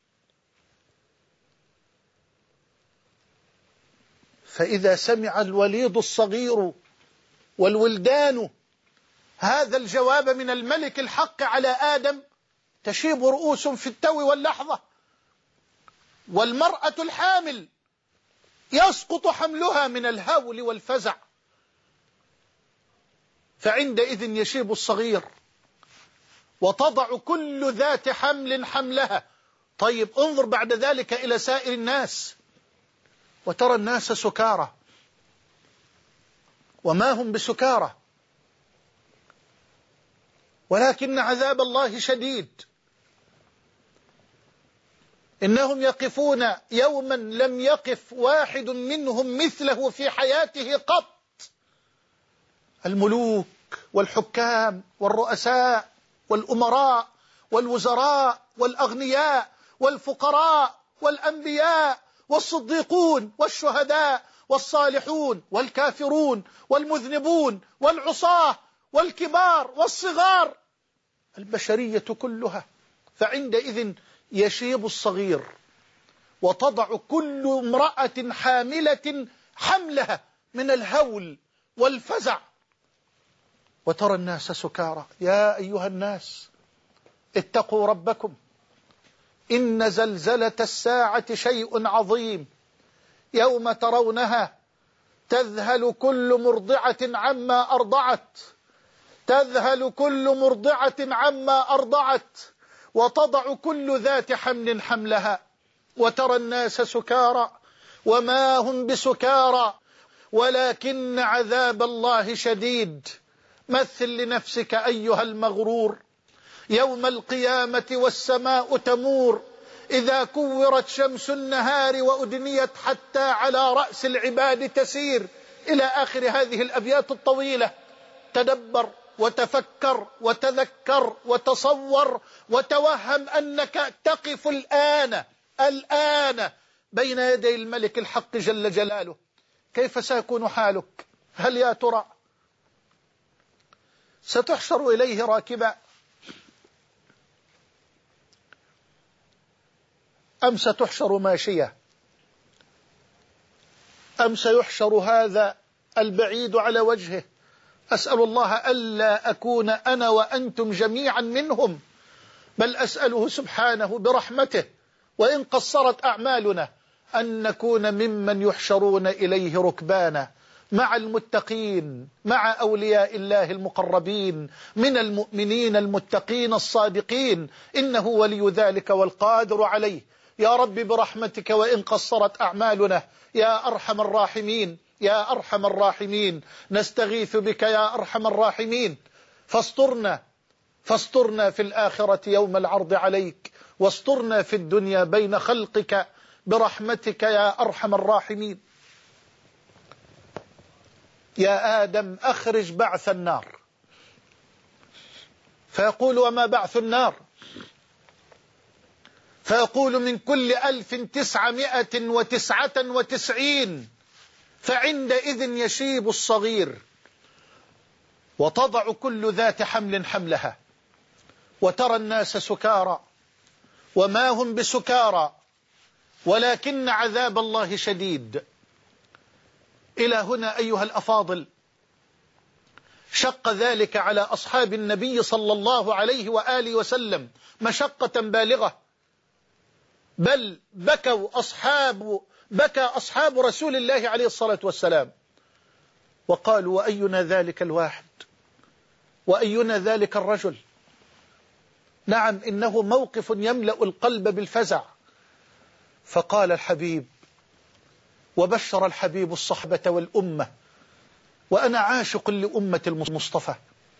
[SPEAKER 1] فإذا سمع الوليد الصغير والولدان هذا الجواب من الملك الحق على آدم تشيب رؤوس في التو واللحظة. والمرأة الحامل يسقط حملها من الهول والفزع، فعندئذ يشيب الصغير، وتضع كل ذات حمل حملها. طيب انظر بعد ذلك إلى سائر الناس، وترى الناس سكارى وما هم بسكارى، ولكن عذاب الله شديد. إنهم يقفون يوما لم يقف واحد منهم مثله في حياته قط. الملوك والحكام والرؤساء والأمراء والوزراء والأغنياء والفقراء والأنبياء والصديقون والشهداء والصالحون والكافرون والمذنبون والعصاة والكبار والصغار، البشرية كلها. فعندئذ يشيب الصغير، وتضع كل امرأة حاملة حملها من الهول والفزع، وترى الناس سكارى. يا أيها الناس اتقوا ربكم، إن زلزلة الساعة شيء عظيم، يوم ترونها تذهل كل مرضعة عما أرضعت تذهل كل مرضعة عما أرضعت وتضع كل ذات حمل حملها، وترى الناس سكارى وما هم بسكارى ولكن عذاب الله شديد. مثل لنفسك أيها المغرور يوم القيامة والسماء تمور، إذا كورت شمس النهار وأدنيت حتى على رأس العباد تسير، إلى آخر هذه الأبيات الطويلة. تدبر وتفكر وتذكر وتصور وتوهم أنك تقف الآن الآن بين يدي الملك الحق جل جلاله. كيف سيكون حالك؟ هل يا ترى ستحشر إليه راكبا، أم ستحشر ماشية، أم سيحشر هذا البعيد على وجهه؟ أسأل الله ألا أكون أنا وأنتم جميعا منهم، بل أسأله سبحانه برحمته وإن قصرت أعمالنا أن نكون ممن يحشرون إليه ركبانا مع المتقين، مع أولياء الله المقربين من المؤمنين المتقين الصادقين، إنه ولي ذلك والقادر عليه. يا رب برحمتك وإن قصرت أعمالنا يا أرحم الراحمين، يا أرحم الراحمين، نستغيث بك يا أرحم الراحمين. فاسترنا فاسترنا في الآخرة يوم العرض عليك، واسترنا في الدنيا بين خلقك برحمتك يا أرحم الراحمين. يا آدم أخرج بعث النار، فيقول وما بعث النار؟ فيقول من كل ألف تسعمائة وتسعة وتسعين. فعندئذ يشيب الصغير، وتضع كل ذات حمل حملها، وترى الناس سكارى وما هم بسكارى ولكن عذاب الله شديد. إلى هنا أيها الأفاضل شق ذلك على أصحاب النبي صلى الله عليه وآله وسلم مشقة بالغة، بل بكوا أصحاب بكى أصحاب رسول الله عليه الصلاة والسلام وقالوا وأينا ذلك الواحد وأينا ذلك الرجل. نعم إنه موقف يملأ القلب بالفزع. فقال الحبيب وبشر الحبيب الصحبة والأمة، وأنا عاشق لأمة المصطفى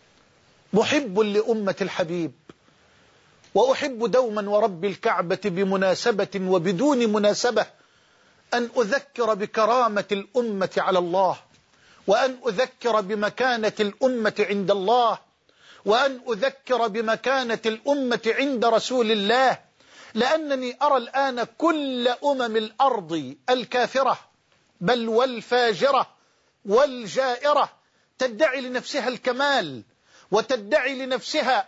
[SPEAKER 1] محب لأمة الحبيب، وأحب دوما ورب الكعبة بمناسبة وبدون مناسبة أن أذكر بكرامة الأمة على الله، وأن أذكر بمكانة الأمة عند الله، وأن أذكر بمكانة الأمة عند رسول الله، لأنني أرى الآن كل أمم الأرض الكافرة بل والفاجرة والجائرة تدعي لنفسها الكمال وتدعي لنفسها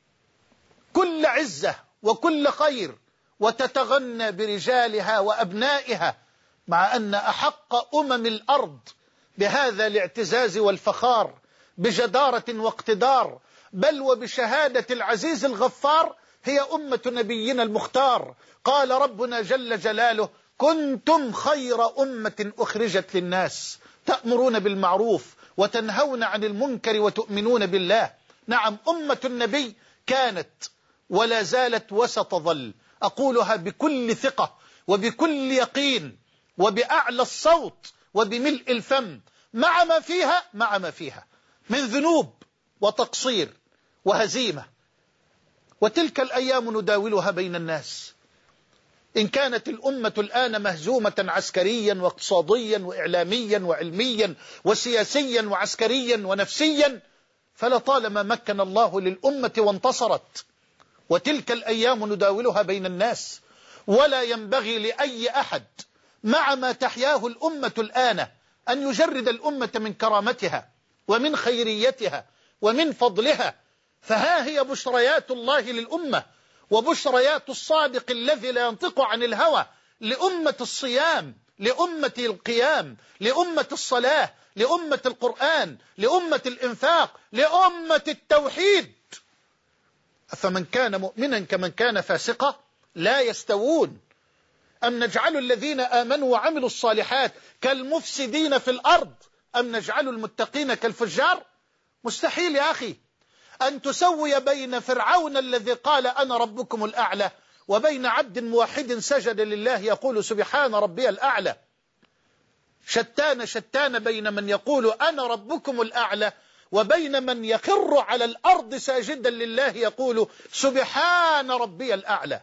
[SPEAKER 1] كل عزة وكل خير وتتغنى برجالها وأبنائها، مع أن أحق أمم الأرض بهذا الاعتزاز والفخار بجدارة واقتدار بل وبشهادة العزيز الغفار هي أمة نبينا المختار. قال ربنا جل جلاله كنتم خير أمة أخرجت للناس تأمرون بالمعروف وتنهون عن المنكر وتؤمنون بالله. نعم أمة النبي كانت ولا زالت وستظل، أقولها بكل ثقة وبكل يقين وبأعلى الصوت وبملء الفم، مع ما فيها مع ما فيها من ذنوب وتقصير وهزيمة. وتلك الأيام نداولها بين الناس. إن كانت الأمة الآن مهزومة عسكريا واقتصاديا وإعلاميا وعلميا وسياسيا وعسكريا ونفسيا، فلطالما مكن الله للأمة وانتصرت. وتلك الأيام نداولها بين الناس، ولا ينبغي لأي أحد مع ما تحياه الأمة الآن أن يجرد الأمة من كرامتها ومن خيريتها ومن فضلها. فها هي بشريات الله للأمة وبشريات الصادق الذي لا ينطق عن الهوى لأمة الصيام، لأمة القيام، لأمة الصلاة، لأمة القرآن، لأمة الإنفاق، لأمة التوحيد. فمن كان مؤمنا كمن كان فاسقا لا يستوون. أم نجعل الذين آمنوا وعملوا الصالحات كالمفسدين في الأرض أم نجعل المتقين كالفجار؟ مستحيل يا أخي أن تسوي بين فرعون الذي قال أنا ربكم الأعلى وبين عبد موحد سجد لله يقول سبحان ربي الأعلى. شتان شتان بين من يقول أنا ربكم الأعلى وبين من يخر على الأرض ساجدا لله يقول سبحان ربي الأعلى.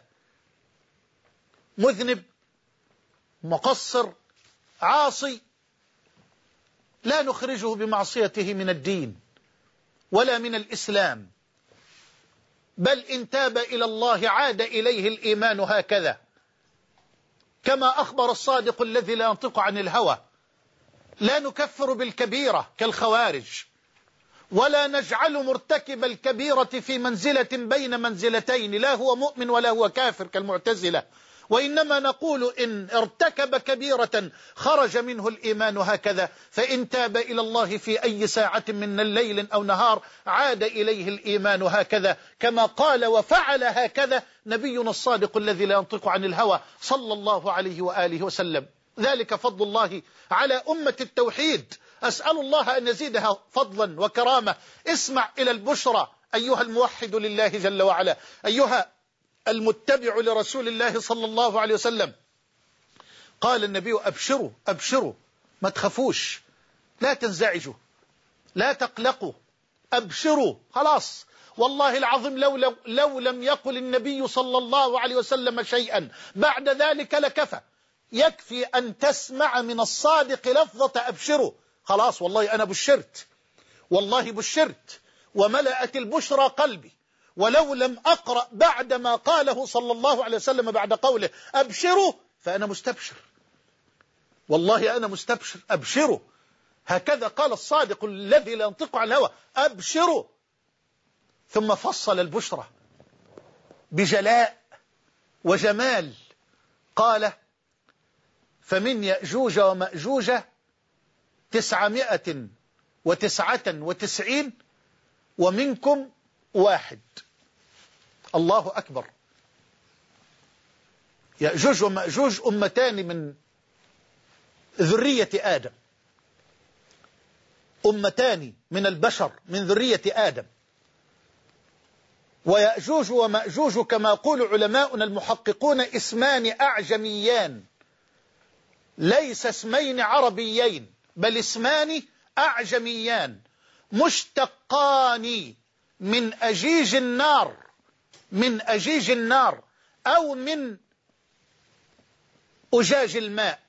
[SPEAKER 1] مذنب مقصر عاصي لا نخرجه بمعصيته من الدين ولا من الإسلام، بل إن تاب إلى الله عاد إليه الإيمان هكذا، كما أخبر الصادق الذي لا ينطق عن الهوى. لا نكفر بالكبيرة كالخوارج، ولا نجعل مرتكب الكبيرة في منزلة بين منزلتين، لا هو مؤمن ولا هو كافر كالمعتزلة، وإنما نقول إن ارتكب كبيرة خرج منه الإيمان هكذا، فإن تاب إلى الله في أي ساعة من الليل أو نهار عاد إليه الإيمان هكذا، كما قال وفعل هكذا نبينا الصادق الذي لا ينطق عن الهوى صلى الله عليه وآله وسلم. ذلك فضل الله على أمة التوحيد. أسأل الله أن يزيدها فضلا وكرامة. اسمع إلى البشرى أيها الموحد لله جل وعلا، أيها المتبع لرسول الله صلى الله عليه وسلم. قال النبي أبشروا أبشروا، ما تخافوش، لا تنزعجوا، لا تقلقوا، أبشروا. خلاص والله العظيم لو, لو, لو لم يقل النبي صلى الله عليه وسلم شيئا بعد ذلك لكفى. يكفي أن تسمع من الصادق لفظة أبشروا، خلاص والله أنا بشرت، والله بشرت وملأت البشرى قلبي. ولو لم أقرأ بعد ما قاله صلى الله عليه وسلم بعد قوله أبشروا فأنا مستبشر، والله أنا مستبشر. أبشروا هكذا قال الصادق الذي لا ينطق عن الهوى، أبشروا. ثم فصل البشرى بجلاء وجمال. قال: فمن يأجوج ومأجوج تسعمائة وتسعة وتسعين ومنكم واحد. الله أكبر. يأجوج ومأجوج أمتان من ذرية آدم، أمتان من البشر من ذرية آدم. ويأجوج ومأجوج كما يقول علماؤنا المحققون اسمان أعجميان، ليس اسمين عربيين، بل اسمان أعجميان مشتقان من أجيج النار، من أجيج النار أو من أجاج الماء.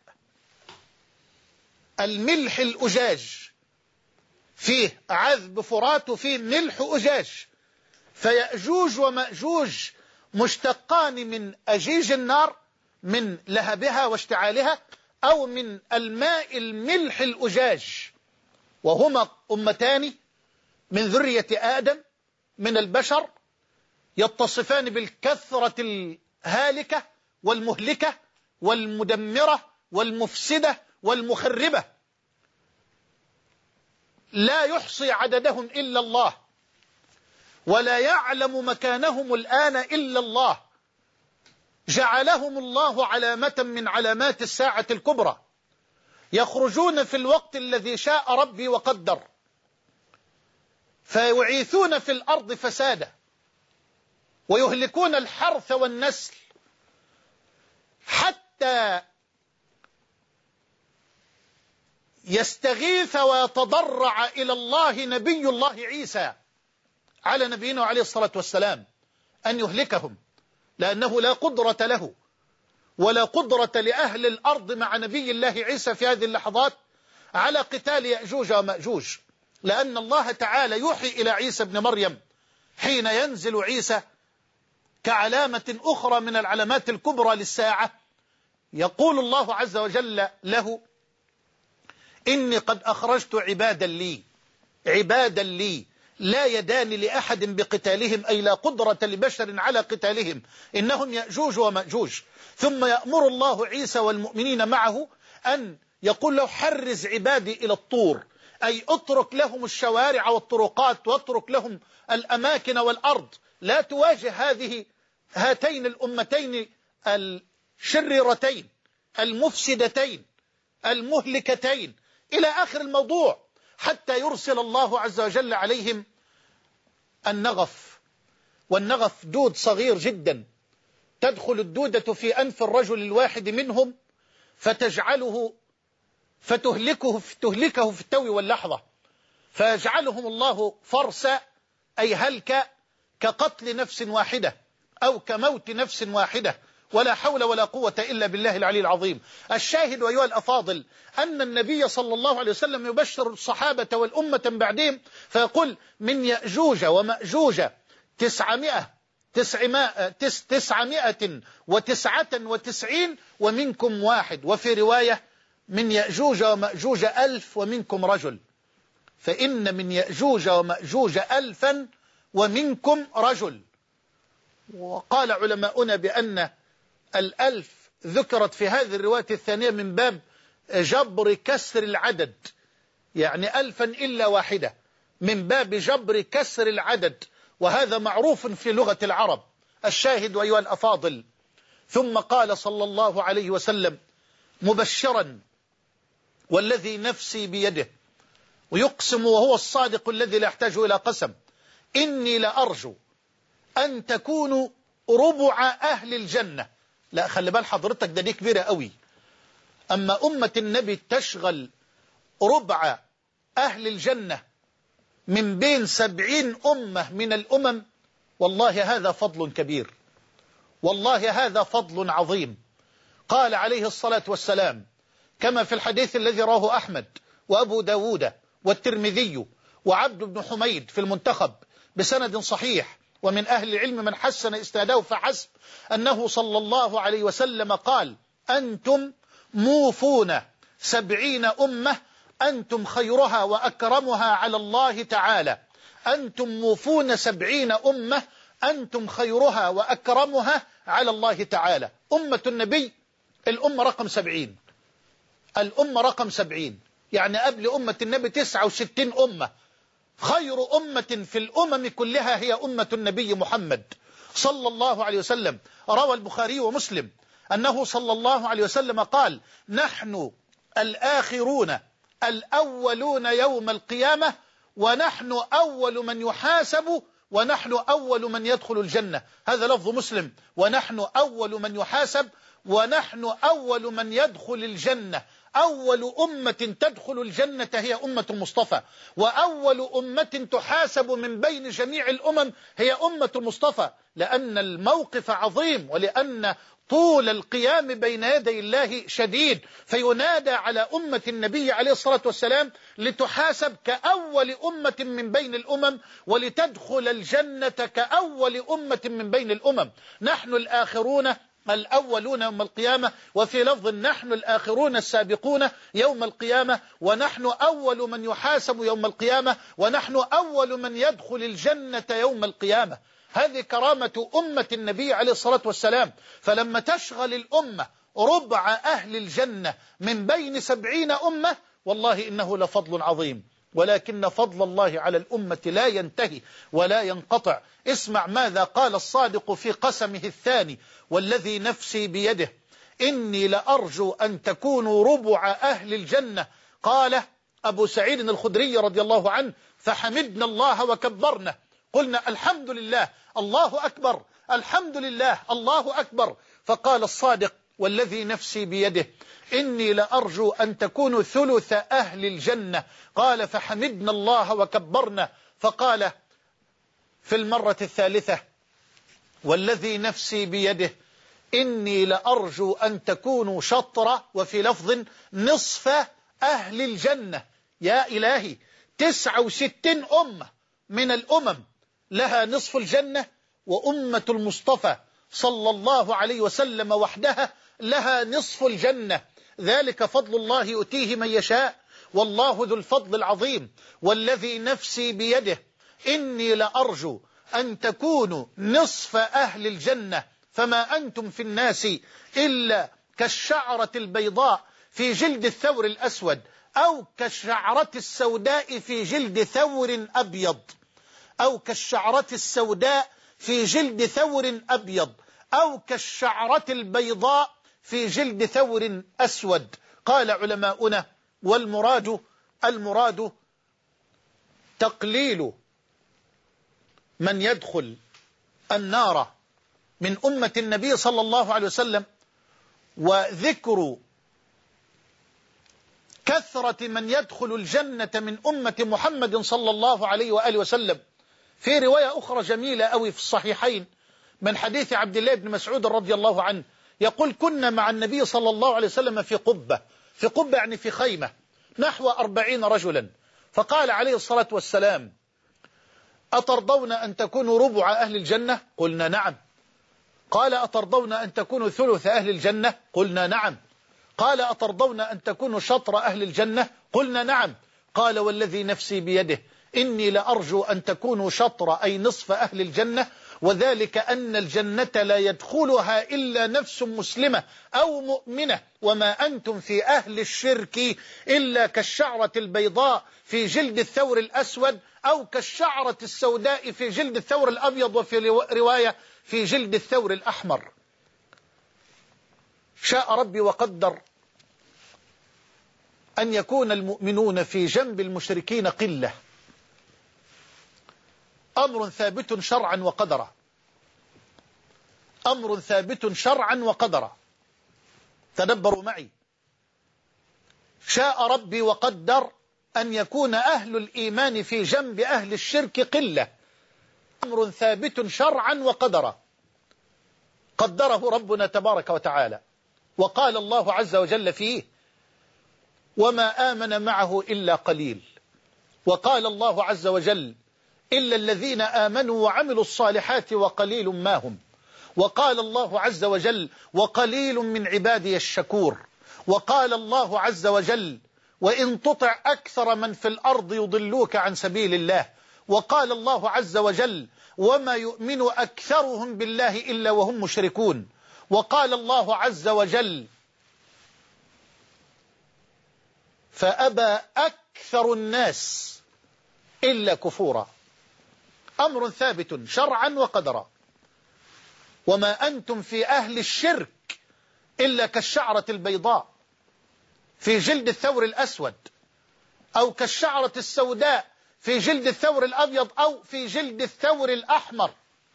[SPEAKER 1] الملح الأجاج فيه عذب فرات وفيه ملح أجاج، فيأجوج ومأجوج مشتقان من أجيج النار من لهبها واشتعالها أو من الماء الملح الأجاج، وهما أمتان من ذرية آدم من البشر يتصفان بالكثرة الهالكة والمهلكة والمدمرة والمفسدة والمخربة، لا يحصي عددهم إلا الله، ولا يعلم مكانهم الآن إلا الله. جعلهم الله علامة من علامات الساعة الكبرى، يخرجون في الوقت الذي شاء ربي وقدر، فيعيثون في الأرض فسادا ويهلكون الحرث والنسل، حتى يستغيث ويتضرع إلى الله نبي الله عيسى على نبينا عليه الصلاة والسلام أن يهلكهم، لأنه لا قدرة له ولا قدرة لأهل الأرض مع نبي الله عيسى في هذه اللحظات على قتال يأجوج ومأجوج، لأن الله تعالى يوحي إلى عيسى ابن مريم حين ينزل عيسى كعلامة أخرى من العلامات الكبرى للساعة، يقول الله عز وجل له: إني قد أخرجت عبادا لي عبادا لي لا يدان لأحد بقتالهم، أي لا قدرة لبشر على قتالهم، إنهم يأجوج ومأجوج. ثم يأمر الله عيسى والمؤمنين معه أن يقول له: حرز عبادي إلى الطور، أي اترك لهم الشوارع والطرقات واترك لهم الأماكن والأرض، لا تواجه هذه هاتين الأمتين الشريرتين المفسدتين المهلكتين إلى آخر الموضوع، حتى يرسل الله عز وجل عليهم النغف. والنغف دود صغير جدا، تدخل الدودة في أنف الرجل الواحد منهم فتجعله فتهلكه تهلكه في التو واللحظة، فيجعلهم الله فرسا، أي هلك، كقتل نفس واحدة أو كموت نفس واحدة، ولا حول ولا قوة إلا بالله العلي العظيم. الشاهد أيها الأفاضل أن النبي صلى الله عليه وسلم يبشر الصحابة والأمة بعدهم فيقول: من يأجوج ومأجوج تسعمائة تسعمائة تسعمائة وتسعة وتسعين ومنكم واحد، وفي رواية: من يأجوج ومأجوج ألف ومنكم رجل، فإن من يأجوج ومأجوج ألفا ومنكم رجل. وقال علماؤنا بأن الألف ذكرت في هذه الرواية الثانية من باب جبر كسر العدد، يعني ألفا إلا واحدة، من باب جبر كسر العدد، وهذا معروف في لغة العرب. الشاهد أيها الأفاضل: ثم قال صلى الله عليه وسلم مبشرا والذي نفسي بيده، ويقسم وهو الصادق الذي لا يحتاج إلى قسم: إني لأرجو أن تكونوا ربع أهل الجنة. لا، خلي بال حضرتك، ده دي كبيرة قوي. أما أمة النبي تشغل ربع أهل الجنة من بين سبعين أمة من الأمم، والله هذا فضل كبير، والله هذا فضل عظيم. قال عليه الصلاة والسلام كما في الحديث الذي رواه أحمد وأبو داود والترمذي وعبد بن حميد في المنتخب بسند صحيح، ومن أهل العلم من حسن إسناده فحسب، أنه صلى الله عليه وسلم قال: أنتم موفون سبعين أمة، أنتم خيرها وأكرمها على الله تعالى، أنتم موفون سبعين أمة، أنتم خيرها وأكرمها على الله تعالى. أمة النبي الأمة رقم سبعين، الأمة رقم سبعين، يعني قبل أمة النبي تسعة وستين أمة. خير أمة في الأمم كلها هي أمة النبي محمد صلى الله عليه وسلم. روى البخاري ومسلم أنه صلى الله عليه وسلم قال: نحن الآخرون الأولون يوم القيامة، ونحن أول من يحاسب، ونحن أول من يدخل الجنة. هذا لفظ مسلم: ونحن أول من يحاسب، ونحن أول من يدخل الجنة. أول أمة تدخل الجنة هي أمة المصطفى، وأول أمة تحاسب من بين جميع الأمم هي أمة المصطفى، لأن الموقف عظيم ولأن طول القيام بين يدي الله شديد، فينادى على أمة النبي عليه الصلاة والسلام لتحاسب كأول أمة من بين الأمم، ولتدخل الجنة كأول أمة من بين الأمم. نحن الآخرون الأولون يوم القيامة، وفي لفظ: نحن الآخرون السابقون يوم القيامة، ونحن أول من يحاسب يوم القيامة، ونحن أول من يدخل الجنة يوم القيامة. هذه كرامة أمة النبي عليه الصلاة والسلام. فلما تشغل الأمة ربع أهل الجنة من بين سبعين أمة، والله إنه لفضل عظيم، ولكن فضل الله على الأمة لا ينتهي ولا ينقطع. اسمع ماذا قال الصادق في قسمه الثاني: والذي نفسي بيده إني لأرجو أن تكونوا ربع أهل الجنة. قال أبو سعيد الخدري رضي الله عنه: فحمدنا الله وكبرنا، قلنا الحمد لله الله أكبر، الحمد لله الله أكبر. فقال الصادق: والذي نفسي بيده إني لأرجو أن تكونوا ثلث أهل الجنة. قال: فحمدنا الله وكبرنا. فقال في المرة الثالثة: والذي نفسي بيده إني لأرجو أن تكونوا شطر، وفي لفظ نصف أهل الجنة. يا إلهي، تسعة وستين أمة من الأمم لها نصف الجنة، وأمة المصطفى صلى الله عليه وسلم وحدها لها نصف الجنة. ذلك فضل الله يؤتيه من يشاء، والله ذو الفضل العظيم. والذي نفسي بيده إني لأرجو أن تكونوا نصف أهل الجنة، فما أنتم في الناس إلا كالشعرة البيضاء في جلد الثور الأسود، أو كالشعرة السوداء في جلد ثور أبيض، أو كالشعرة السوداء في جلد ثور أبيض، أو كالشعرة البيضاء في جلد ثور أسود. قال علماؤنا: والمراد المراد تقليل من يدخل النار من أمة النبي صلى الله عليه وسلم، وذكر كثرة من يدخل الجنة من أمة محمد صلى الله عليه وآله وسلم. في رواية أخرى جميلة أوي في الصحيحين من حديث عبد الله بن مسعود رضي الله عنه، يقول: كنا مع النبي صلى الله عليه وسلم في قبة، في قبة يعني في خيمة، نحو أربعين رجلا. فقال عليه الصلاة والسلام: أترضون أن تكونوا ربع أهل الجنة؟ قلنا نعم. قال: أترضون أن تكونوا ثلث أهل الجنة؟ قلنا نعم. قال: أترضون أن تكونوا شطر أهل الجنة؟ قلنا نعم. قال: والذي نفسي بيده إني لأرجو أن تكونوا شطر، أي نصف أهل الجنة، وذلك أن الجنة لا يدخلها إلا نفس مسلمة أو مؤمنة، وما أنتم في أهل الشرك إلا كالشعرة البيضاء في جلد الثور الأسود، أو كالشعرة السوداء في جلد الثور الأبيض، وفي رواية في جلد الثور الأحمر. شاء ربي وقدر أن يكون المؤمنون في جنب المشركين قلة، أمر ثابت شرعا وقدرا، أمر ثابت شرعا وقدرا. تدبروا معي: شاء ربي وقدر أن يكون أهل الإيمان في جنب أهل الشرك قلة، أمر ثابت شرعا وقدرا، قدره ربنا تبارك وتعالى. وقال الله عز وجل فيه: وما آمن معه إلا قليل. وقال الله عز وجل: إلا الذين آمنوا وعملوا الصالحات وقليل ما هم. وقال الله عز وجل: وقليل من عبادي الشكور. وقال الله عز وجل: وإن تطع أكثر من في الأرض يضلوك عن سبيل الله. وقال الله عز وجل وما يؤمن أكثرهم بالله إلا وهم مشركون. وقال الله عز وجل فأبى أكثر الناس إلا كفورا. أمر ثابت شرعا وقدرا. وما أنتم في أهل الشرك إلا كالشعرة البيضاء في جلد الثور الأسود، أو كالشعرة السوداء في جلد الثور الأبيض، أو في جلد الثور الأحمر.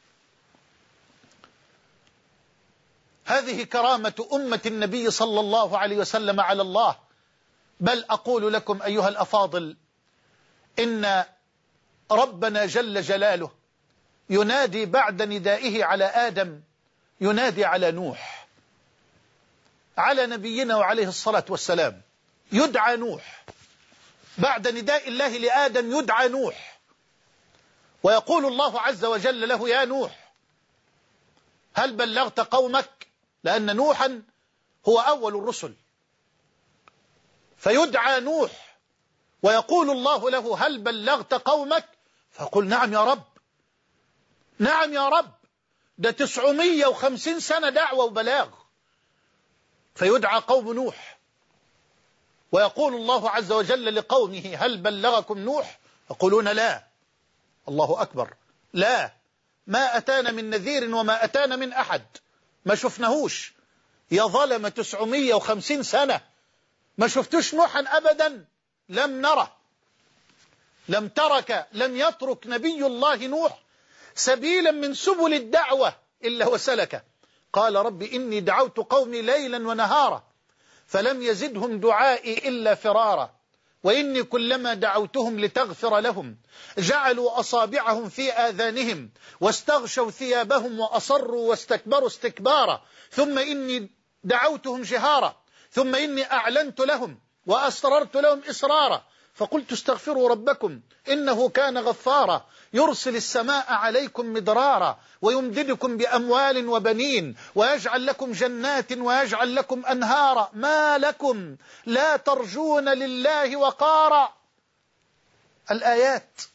[SPEAKER 1] هذه كرامة أمة النبي صلى الله عليه وسلم على الله. بل أقول لكم أيها الأفاضل إن ربنا جل جلاله ينادي بعد ندائه على آدم ينادي على نوح، على نبينا وعليه الصلاة والسلام. يدعى نوح بعد نداء الله لآدم، يدعى نوح، ويقول الله عز وجل له يا نوح هل بلغت قومك؟ لأن نوحا هو أول الرسل، فيدعى نوح ويقول الله له هل بلغت قومك؟ فقل نعم يا رب، نعم يا رب، ده تسعمية وخمسين سنة دعوة وبلاغ. فيدعى قوم نوح ويقول الله عز وجل لقومه هل بلغكم نوح؟ يقولون لا. الله أكبر، لا، ما أتانا من نذير وما أتانا من أحد، ما شفناهوش. يا ظلم تسعمية وخمسين سنة ما شفتوش نوحا أبدا، لم نره. لم ترك لم يترك نبي الله نوح سبيلا من سبل الدعوة إلا وسلك. قال رب إني دعوت قومي ليلا ونهارا فلم يزدهم دعائي إلا فرارا وإني كلما دعوتهم لتغفر لهم جعلوا أصابعهم في آذانهم واستغشوا ثيابهم وأصروا واستكبروا استكبارا ثم إني دعوتهم جهارا ثم إني أعلنت لهم وأسررت لهم إسرارا فقلت استغفروا ربكم إنه كان غفارا يرسل السماء عليكم مدرارا ويمددكم بأموال وبنين ويجعل لكم جنات ويجعل لكم أنهارا ما لكم لا ترجون لله وقارا. الآيات.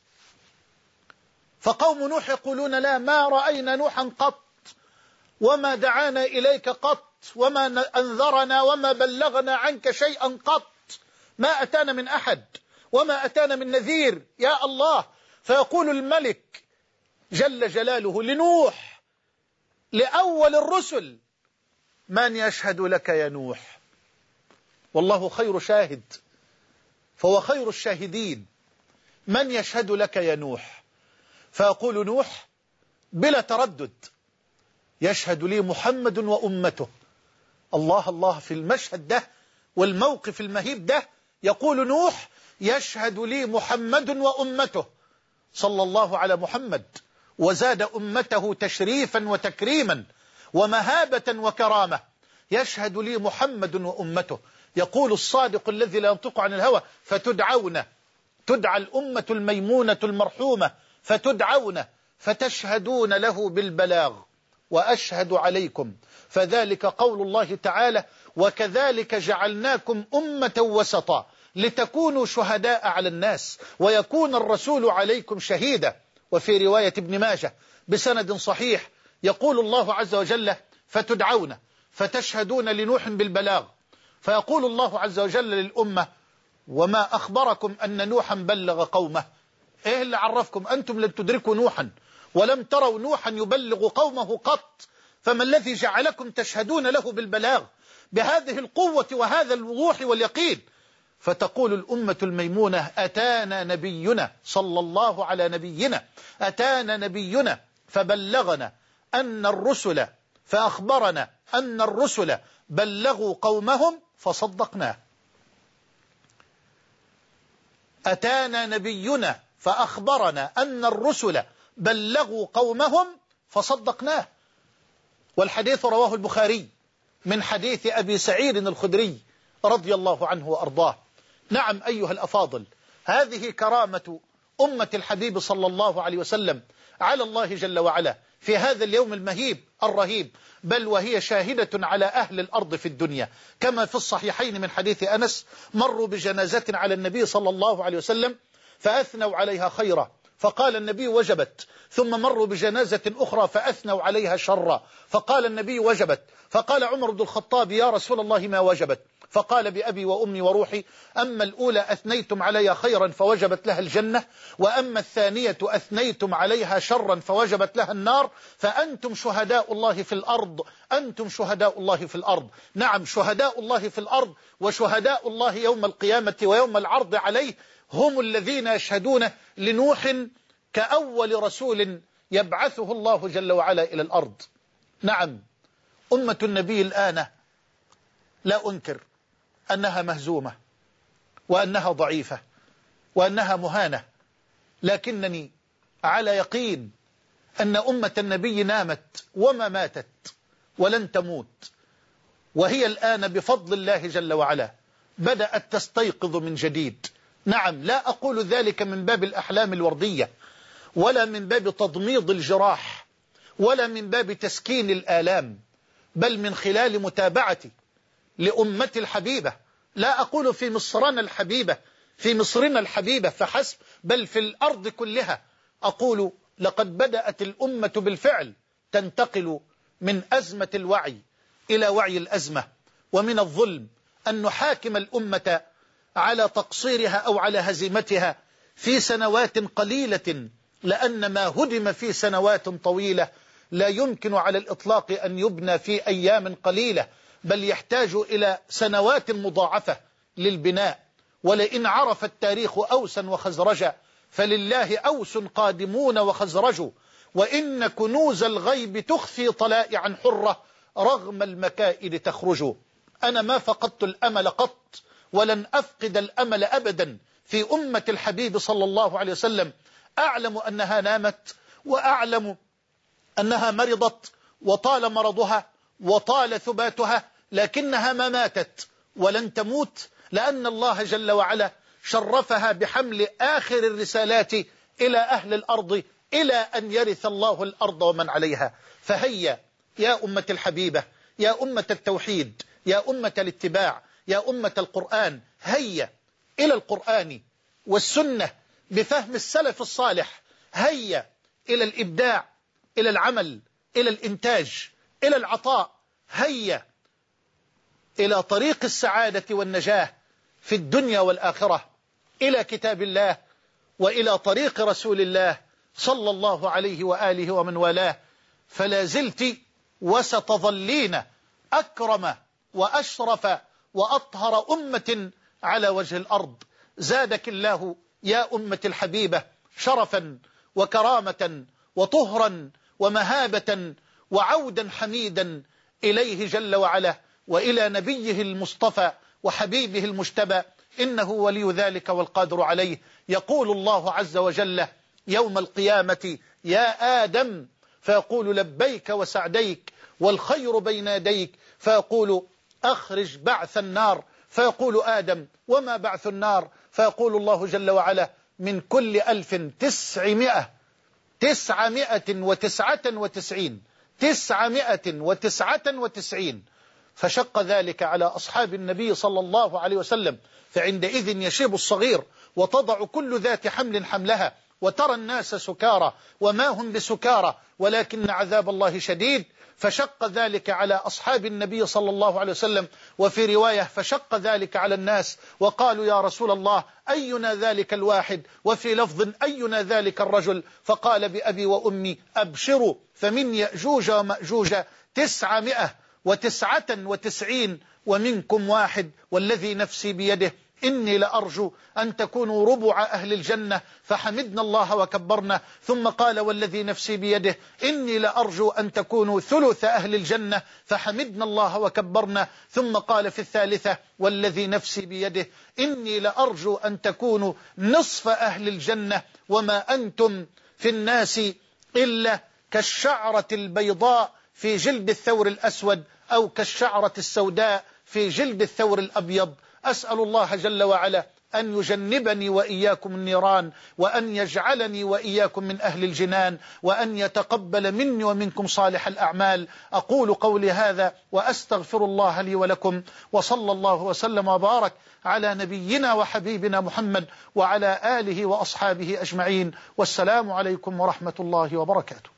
[SPEAKER 1] فقوم نوح يقولون لا، ما رأينا نوحا قط وما دعانا إليك قط وما أنذرنا وما بلغنا عنك شيئا قط، ما أتانا من أحد وما أتانا من نذير يا الله. فيقول الملك جل جلاله لنوح لأول الرسل من يشهد لك يا نوح؟ والله خير شاهد، فهو خير الشاهدين. من يشهد لك يا نوح؟ فيقول نوح بلا تردد يشهد لي محمد وأمته. الله الله، في المشهد ده والموقف المهيب ده يقول نوح يشهد لي محمد وأمته صلى الله على محمد، وزاد أمته تشريفا وتكريما ومهابة وكرامة. يشهد لي محمد وأمته. يقول الصادق الذي لا ينطق عن الهوى فتدعون، تدعى الأمة الميمونة المرحومة فتدعون فتشهدون له بالبلاغ وأشهد عليكم. فذلك قول الله تعالى وكذلك جعلناكم أمة وسطا لتكونوا شهداء على الناس ويكون الرسول عليكم شهيدا. وفي رواية ابن ماجه بسند صحيح يقول الله عز وجل فتدعون فتشهدون لنوح بالبلاغ، فيقول الله عز وجل للأمة وما أخبركم أن نوحا بلغ قومه؟ إيه اللي عرفكم؟ أنتم لم تدركوا نوحا ولم تروا نوحا يبلغ قومه قط، فما الذي جعلكم تشهدون له بالبلاغ بهذه القوة وهذا الوضوح واليقين؟ فتقول الأمة الميمونة أتانا نبينا صلى الله على نبينا، أتانا نبينا فبلغنا أن الرسل، فأخبرنا أن الرسل بلغوا قومهم فصدقناه. أتانا نبينا فأخبرنا أن الرسل بلغوا قومهم فصدقناه. والحديث رواه البخاري من حديث أبي سعيد الخدري رضي الله عنه وأرضاه. نعم أيها الأفاضل، هذه كرامة أمة الحبيب صلى الله عليه وسلم على الله جل وعلا في هذا اليوم المهيب الرهيب، بل وهي شاهدة على أهل الأرض في الدنيا، كما في الصحيحين من حديث أنس مروا بجنازة على النبي صلى الله عليه وسلم فأثنوا عليها خيرا فقال النبي وجبت، ثم مروا بجنازة أخرى فأثنوا عليها شرا فقال النبي وجبت، فقال عمر بن الخطاب يا رسول الله ما وجبت؟ فقال بأبي وأمي وروحي أما الأولى أثنيتم عليها خيرا فوجبت لها الجنة، وأما الثانية أثنيتم عليها شرا فوجبت لها النار، فأنتم شهداء الله في الأرض، أنتم شهداء الله في الأرض. نعم، شهداء الله في الأرض وشهداء الله يوم القيامة ويوم العرض عليه هم الذين يشهدون لنوح كأول رسول يبعثه الله جل وعلا إلى الأرض. نعم، أمة النبي الآن لا أنكر أنها مهزومة وأنها ضعيفة وأنها مهانة، لكنني على يقين أن أمة النبي نامت وما ماتت ولن تموت، وهي الآن بفضل الله جل وعلا بدأت تستيقظ من جديد. نعم، لا أقول ذلك من باب الأحلام الوردية ولا من باب تضميد الجراح ولا من باب تسكين الآلام، بل من خلال متابعتي لأمة الحبيبة. لا أقول في مصرنا الحبيبة في مصرنا الحبيبة فحسب، بل في الأرض كلها. أقول لقد بدأت الأمة بالفعل تنتقل من أزمة الوعي إلى وعي الأزمة، ومن الظلم أن نحاكم الأمة على تقصيرها أو على هزيمتها في سنوات قليلة، لأن ما هدم في سنوات طويلة لا يمكن على الإطلاق أن يبنى في أيام قليلة، بل يحتاج إلى سنوات مضاعفة للبناء. ولئن عرف التاريخ أوسا وخزرجا فلله أوس قادمون وخزرج، وإن كنوز الغيب تخفي طلائعا حرة رغم المكائد تخرج. أنا ما فقدت الأمل قط ولن أفقد الأمل أبدا في أمة الحبيب صلى الله عليه وسلم. أعلم أنها نامت وأعلم أنها مرضت وطال مرضها وطال ثباتها، لكنها ما ماتت ولن تموت، لأن الله جل وعلا شرفها بحمل آخر الرسالات إلى أهل الأرض إلى أن يرث الله الأرض ومن عليها. فهيا يا أمة الحبيبة، يا أمة التوحيد، يا أمة الاتباع، يا أمة القرآن، هيا إلى القرآن والسنة بفهم السلف الصالح، هيا إلى الإبداع، إلى العمل، إلى الإنتاج، إلى العطاء، هيا إلى طريق السعادة والنجاة في الدنيا والآخرة، إلى كتاب الله وإلى طريق رسول الله صلى الله عليه وآله ومن والاه. فلا زلت وستظلين أكرم وأشرف وأطهر أمة على وجه الأرض. زادك الله يا أمة الحبيبة شرفا وكرامة وطهرا ومهابة وعودا حميدا إليه جل وعلا وإلى نبيه المصطفى وحبيبه المجتبى، إنه ولي ذلك والقادر عليه. يقول الله عز وجل يوم القيامة يا آدم، فيقول لبيك وسعديك والخير بين يديك، فيقول أخرج بعث النار، فيقول آدم وما بعث النار؟ فيقول الله جل وعلا من كل ألف تسعمائة تسعمائة وتسعة وتسعين تسعمائة وتسعة وتسعين. فشق ذلك على أصحاب النبي صلى الله عليه وسلم، فعندئذ يشيب الصغير وتضع كل ذات حمل حملها، وترى الناس سكارى وما هم بسكارى ولكن عذاب الله شديد. فشق ذلك على أصحاب النبي صلى الله عليه وسلم، وفي رواية فشق ذلك على الناس وقالوا يا رسول الله أينا ذلك الواحد، وفي لفظ أينا ذلك الرجل؟ فقال بأبي وأمي أبشروا فمن يأجوج ومأجوج تسعمائة وتسعة وتسعين ومنكم واحد، والذي نفسي بيده إني لأرجو أن تكونوا ربع أهل الجنة، فحمدنا الله وكبرنا. ثم قال والذي نفسي بيده إني لأرجو أن تكونوا ثلث أهل الجنة، فحمدنا الله وكبرنا. ثم قال في الثالثة والذي نفسي بيده إني لأرجو أن تكونوا نصف أهل الجنة، وما أنتم في الناس إلا كالشعرة البيضاء في جلد الثور الأسود، أو كالشعرة السوداء في جلد الثور الأبيض. أسأل الله جل وعلا أن يجنبني وإياكم النيران، وأن يجعلني وإياكم من أهل الجنان، وأن يتقبل مني ومنكم صالح الأعمال. أقول قولي هذا وأستغفر الله لي ولكم، وصلى الله وسلم وبارك على نبينا وحبيبنا محمد وعلى آله وأصحابه أجمعين، والسلام عليكم ورحمة الله وبركاته.